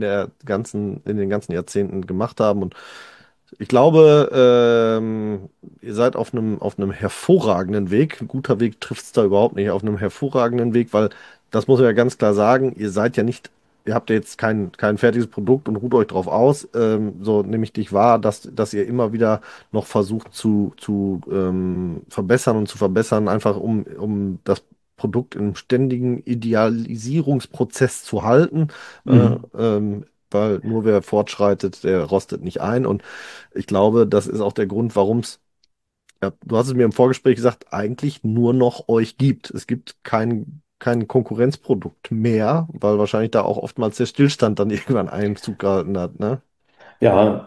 in den ganzen Jahrzehnten gemacht haben. Und ich glaube, ihr seid auf einem hervorragenden Weg. Ein guter Weg trifft es da überhaupt nicht, auf einem hervorragenden Weg, weil das muss man ja ganz klar sagen, ihr seid ja nicht, ihr habt ja jetzt kein fertiges Produkt und ruht euch drauf aus. So nehme ich dich wahr, dass ihr immer wieder noch versucht zu verbessern und zu verbessern, einfach um das Produkt im ständigen Idealisierungsprozess zu halten, Mhm. weil nur wer fortschreitet, der rostet nicht ein. Und ich glaube, das ist auch der Grund, warum es, ja, du hast es mir im Vorgespräch gesagt, eigentlich nur noch euch gibt. Es gibt kein Konkurrenzprodukt mehr, weil wahrscheinlich da auch oftmals der Stillstand dann irgendwann Einzug gehalten hat, ne? Ja,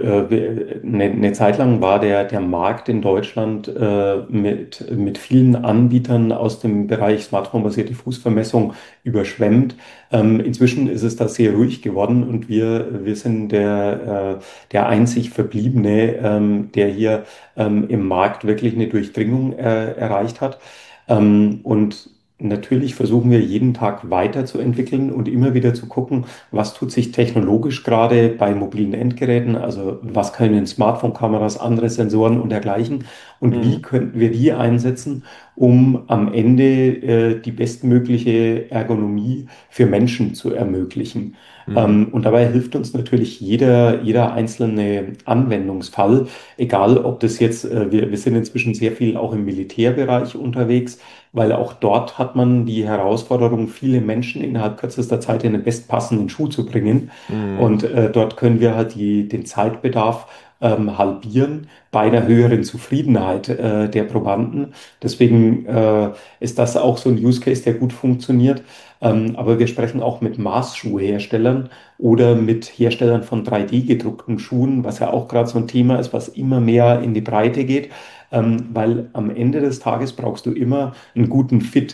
eine Zeit lang war der Markt in Deutschland mit vielen Anbietern aus dem Bereich Smartphone-basierte Fußvermessung überschwemmt. Inzwischen ist es da sehr ruhig geworden und wir sind der einzig Verbliebene, der hier im Markt wirklich eine Durchdringung erreicht hat. Und natürlich versuchen wir jeden Tag weiterzuentwickeln und immer wieder zu gucken, was tut sich technologisch gerade bei mobilen Endgeräten, also was können Smartphone-Kameras, andere Sensoren und dergleichen und wie Mhm. könnten wir die einsetzen, um am Ende die bestmögliche Ergonomie für Menschen zu ermöglichen. Mhm. Und dabei hilft uns natürlich jeder einzelne Anwendungsfall, egal ob das jetzt, wir sind inzwischen sehr viel auch im Militärbereich unterwegs, weil auch dort hat man die Herausforderung, viele Menschen innerhalb kürzester Zeit in den bestpassenden Schuh zu bringen. Mhm. Und dort können wir halt den Zeitbedarf halbieren bei einer höheren Zufriedenheit der Probanden. Deswegen ist das auch so ein Use Case, der gut funktioniert. Aber wir sprechen auch mit Maßschuhherstellern oder mit Herstellern von 3D-gedruckten Schuhen, was ja auch gerade so ein Thema ist, was immer mehr in die Breite geht. Weil am Ende des Tages brauchst du immer einen guten Fit.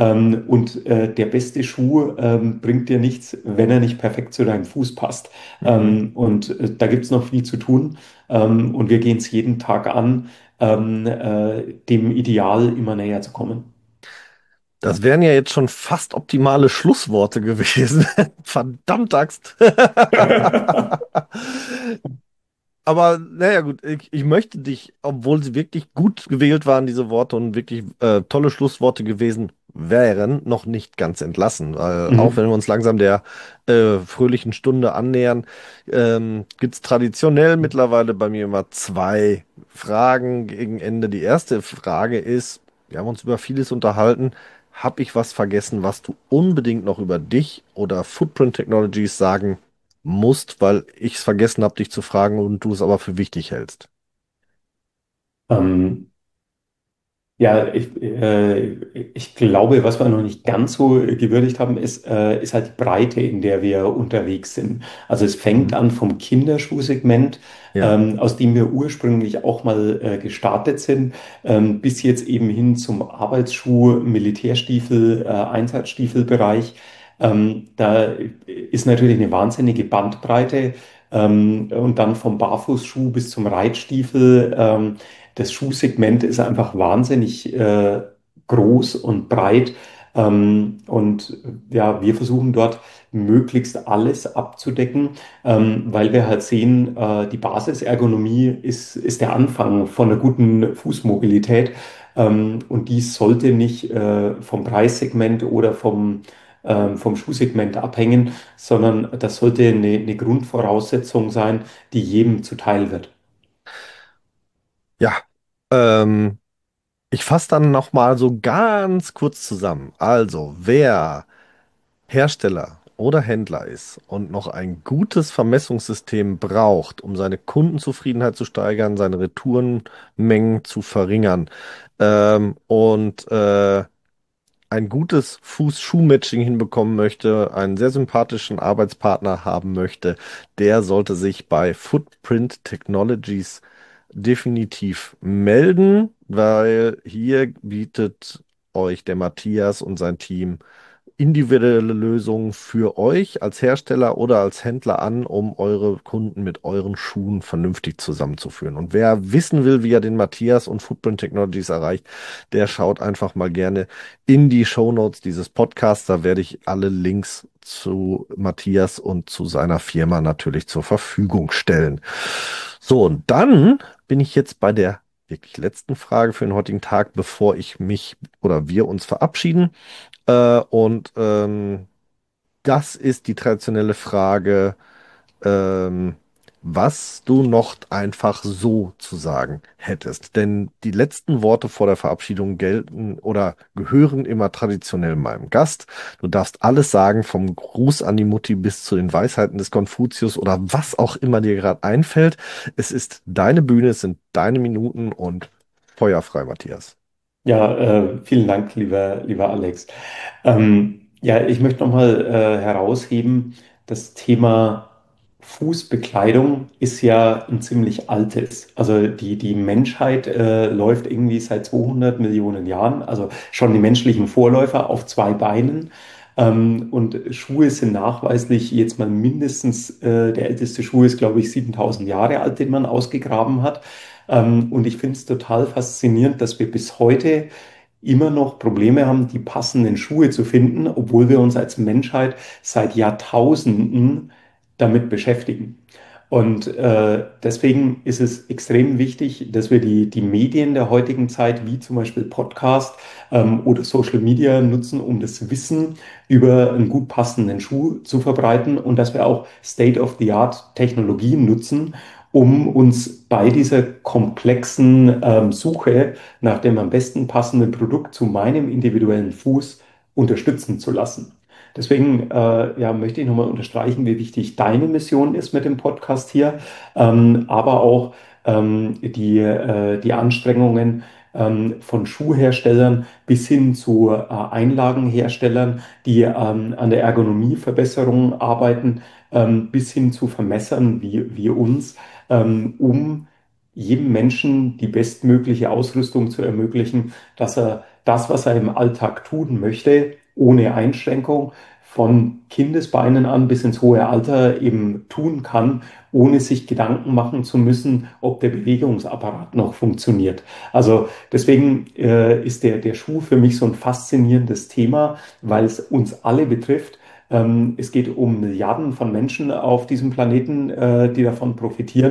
Der beste Schuh bringt dir nichts, wenn er nicht perfekt zu deinem Fuß passt. Mhm. Da gibt es noch viel zu tun. Und wir gehen es jeden Tag an, dem Ideal immer näher zu kommen. Das wären ja jetzt schon fast optimale Schlussworte gewesen. Verdammt Axt. Aber naja gut, ich möchte dich, obwohl sie wirklich gut gewählt waren, diese Worte und wirklich tolle Schlussworte gewesen, wären noch nicht ganz entlassen. Weil auch wenn Mhm. wir uns langsam der fröhlichen Stunde annähern, gibt es traditionell mittlerweile bei mir immer zwei Fragen gegen Ende. Die erste Frage ist, wir haben uns über vieles unterhalten. Habe ich was vergessen, was du unbedingt noch über dich oder Footprint Technologies sagen musst, weil ich es vergessen habe, dich zu fragen und du es aber für wichtig hältst? Ähm, Ja, ich glaube, was wir noch nicht ganz so gewürdigt haben, ist halt die Breite, in der wir unterwegs sind. Also es fängt Mhm. an vom Kinderschuhsegment, Ja. aus dem wir ursprünglich auch mal gestartet sind, bis jetzt eben hin zum Arbeitsschuh, Militärstiefel, Einsatzstiefelbereich. Da ist natürlich eine wahnsinnige Bandbreite. Und dann vom Barfußschuh bis zum Reitstiefel. Das Schuhsegment ist einfach wahnsinnig groß und breit. Und ja, wir versuchen dort möglichst alles abzudecken, weil wir halt sehen, die Basisergonomie ist der Anfang von einer guten Fußmobilität. Und die sollte nicht vom Preissegment oder vom Schuhsegment abhängen, sondern das sollte eine Grundvoraussetzung sein, die jedem zuteil wird. Ja. Ähm, Ich fasse dann noch mal so ganz kurz zusammen. Also, wer Hersteller oder Händler ist und noch ein gutes Vermessungssystem braucht, um seine Kundenzufriedenheit zu steigern, seine Retourenmengen zu verringern, und ein gutes Fuß-Schuh-Matching hinbekommen möchte, einen sehr sympathischen Arbeitspartner haben möchte, der sollte sich bei Footprint Technologies definitiv melden, weil hier bietet euch der Matthias und sein Team individuelle Lösungen für euch als Hersteller oder als Händler an, um eure Kunden mit euren Schuhen vernünftig zusammenzuführen. Und wer wissen will, wie er den Matthias und Footprint Technologies erreicht, der schaut einfach mal gerne in die Shownotes dieses Podcasts. Da werde ich alle Links zu Matthias und zu seiner Firma natürlich zur Verfügung stellen. So, und dann bin ich jetzt bei der wirklich letzten Frage für den heutigen Tag, bevor ich mich oder wir uns verabschieden. Und das ist die traditionelle Frage, ähm, was du noch einfach so zu sagen hättest. Denn die letzten Worte vor der Verabschiedung gelten oder gehören immer traditionell meinem Gast. Du darfst alles sagen, vom Gruß an die Mutti bis zu den Weisheiten des Konfuzius oder was auch immer dir gerade einfällt. Es ist deine Bühne, es sind deine Minuten und feuerfrei, Matthias. Ja, vielen Dank, lieber Alex. Ja, ich möchte nochmal herausheben, das Thema Fußbekleidung ist ja ein ziemlich altes. Also die Menschheit läuft irgendwie seit 200 Millionen Jahren, also schon die menschlichen Vorläufer auf zwei Beinen. Und Schuhe sind nachweislich jetzt mal mindestens, der älteste Schuh ist, glaube ich, 7000 Jahre alt, den man ausgegraben hat. Und ich finde es total faszinierend, dass wir bis heute immer noch Probleme haben, die passenden Schuhe zu finden, obwohl wir uns als Menschheit seit Jahrtausenden damit beschäftigen. Und deswegen ist es extrem wichtig, dass wir die Medien der heutigen Zeit, wie zum Beispiel Podcast oder Social Media, nutzen, um das Wissen über einen gut passenden Schuh zu verbreiten und dass wir auch State-of-the-Art Technologien nutzen, um uns bei dieser komplexen Suche nach dem am besten passenden Produkt zu meinem individuellen Fuß unterstützen zu lassen. Deswegen ja, möchte ich nochmal unterstreichen, wie wichtig deine Mission ist mit dem Podcast hier, aber auch die Anstrengungen von Schuhherstellern bis hin zu Einlagenherstellern, die an der Ergonomieverbesserung arbeiten, bis hin zu Vermessern wie uns, um jedem Menschen die bestmögliche Ausrüstung zu ermöglichen, dass er das, was er im Alltag tun möchte, ohne Einschränkung von Kindesbeinen an bis ins hohe Alter eben tun kann, ohne sich Gedanken machen zu müssen, ob der Bewegungsapparat noch funktioniert. Also deswegen ist der Schuh für mich so ein faszinierendes Thema, weil es uns alle betrifft. Es geht um Milliarden von Menschen auf diesem Planeten, die davon profitieren.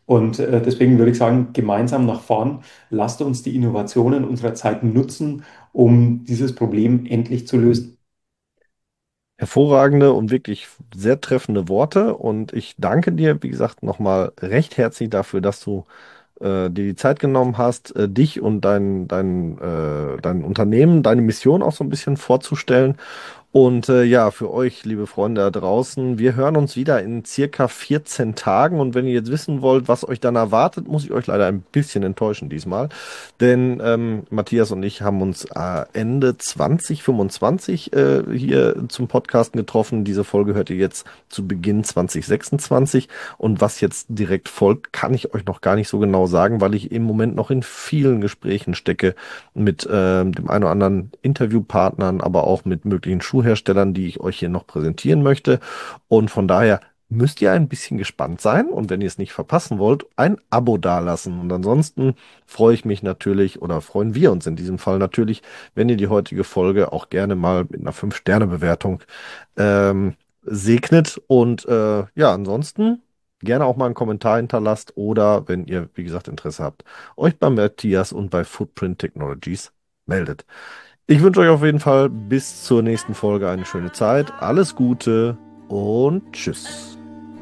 Und deswegen würde ich sagen, gemeinsam nach vorn, lasst uns die Innovationen unserer Zeit nutzen, um dieses Problem endlich zu lösen. Hervorragende und wirklich sehr treffende Worte. Und ich danke dir, wie gesagt, nochmal recht herzlich dafür, dass du dir die Zeit genommen hast, dich und dein Unternehmen, deine Mission auch so ein bisschen vorzustellen. Und ja, für euch, liebe Freunde da draußen, wir hören uns wieder in circa 14 Tagen. Und wenn ihr jetzt wissen wollt, was euch dann erwartet, muss ich euch leider ein bisschen enttäuschen diesmal. Denn Matthias und ich haben uns Ende 2025 hier zum Podcasten getroffen. Diese Folge hört ihr jetzt zu Beginn 2026. Und was jetzt direkt folgt, kann ich euch noch gar nicht so genau sagen, weil ich im Moment noch in vielen Gesprächen stecke mit dem einen oder anderen Interviewpartnern, aber auch mit möglichen Schuhherstellern, die ich euch hier noch präsentieren möchte. Und von daher müsst ihr ein bisschen gespannt sein und wenn ihr es nicht verpassen wollt, ein Abo dalassen. Und ansonsten freue ich mich natürlich oder freuen wir uns in diesem Fall natürlich, wenn ihr die heutige Folge auch gerne mal mit einer 5-Sterne-Bewertung segnet. Und ja, ansonsten gerne auch mal einen Kommentar hinterlasst oder, wenn ihr, wie gesagt, Interesse habt, euch bei Matthias und bei Footprint Technologies meldet. Ich wünsche euch auf jeden Fall bis zur nächsten Folge eine schöne Zeit. Alles Gute und tschüss.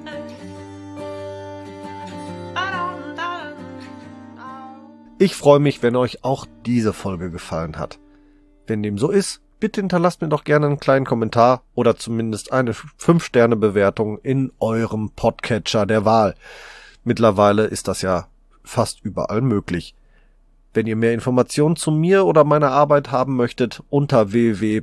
Ich freue mich, wenn euch auch diese Folge gefallen hat. Wenn dem so ist, bitte hinterlasst mir doch gerne einen kleinen Kommentar oder zumindest eine 5-Sterne-Bewertung in eurem Podcatcher der Wahl. Mittlerweile ist das ja fast überall möglich. Wenn ihr mehr Informationen zu mir oder meiner Arbeit haben möchtet, unter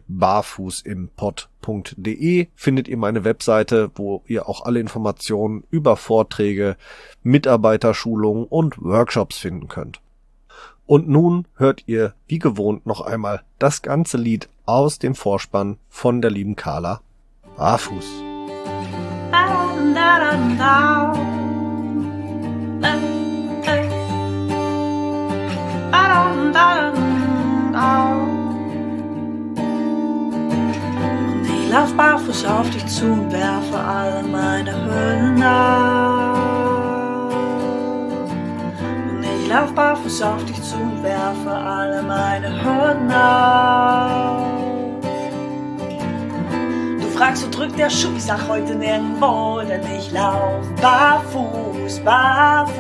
www.barfußimpod.de findet ihr meine Webseite, wo ihr auch alle Informationen über Vorträge, Mitarbeiterschulungen und Workshops finden könnt. Und nun hört ihr wie gewohnt noch einmal das ganze Lied aus dem Vorspann von der lieben Carla Barfuß. Und ich lauf barfuß auf dich zu und werfe alle meine Hüllen ab. Und ich lauf barfuß auf dich zu und werfe alle meine Hürden ab. Du fragst, wo drückt der Schuh? Ich sag heute nirgendwo, denn ich lauf barfuß, barfuß.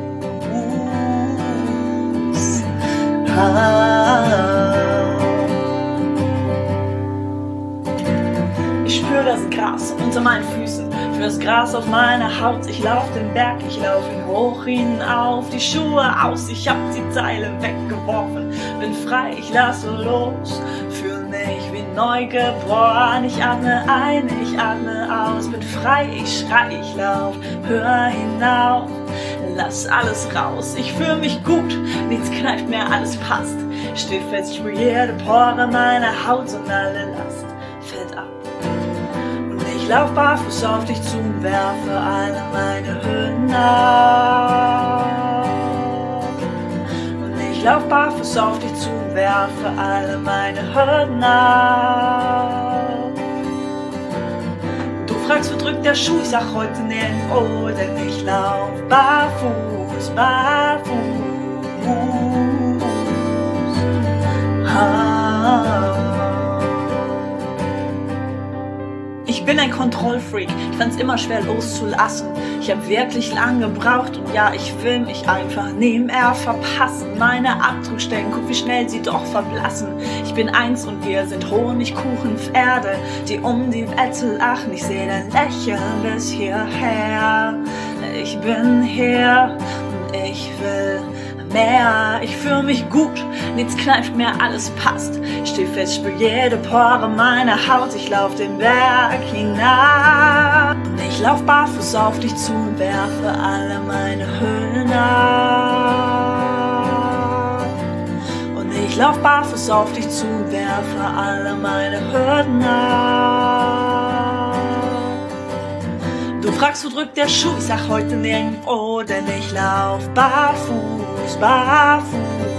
Ich spür das Gras unter meinen Füßen, für das Gras auf meiner Haut. Ich lauf den Berg, ich lauf ihn hoch hinauf, die Schuhe aus, ich hab die Teile weggeworfen. Bin frei, ich lasse los, fühl mich wie neugeboren. Ich atme ein, ich atme aus, bin frei, ich schrei, ich lauf, hör hinauf. Lass alles raus, ich fühl mich gut, nichts kneift mehr, alles passt. Steh fest, ich spür jede Pore meiner Haut und alle Last fällt ab. Und ich lauf barfuß auf dich zu und werfe alle meine Hüllen ab. Und ich lauf barfuß auf dich zu und werfe alle meine Hürden ab. Du fragst, wo drückt der Schuh? Ich sag heute nirgendwo, denn ich lauf barfuß, barfuß. Ich bin ein Kontrollfreak, ich fand's immer schwer loszulassen. Ich hab wirklich lang gebraucht und ja, ich will mich einfach nie mehr verpassen. Meine Abdruckstellen, guck wie schnell sie doch verblassen. Ich bin eins und wir sind Honigkuchenpferde, die um die Welt lachen. Ich seh dein Lächeln bis hierher. Ich bin hier und ich will mehr. Ich fühl mich gut, nichts kneift mehr, alles passt. Ich steh fest, spür jede Pore meiner Haut. Ich lauf den Berg hinab. Und ich lauf barfuß auf dich zu und werfe alle meine Hüllen ab. Und ich lauf barfuß auf dich zu und werfe alle meine Hürden ab. Du fragst, wo drückt der Schuh? Ich sag heute nirgendwo, denn ich lauf barfuß, barfuß.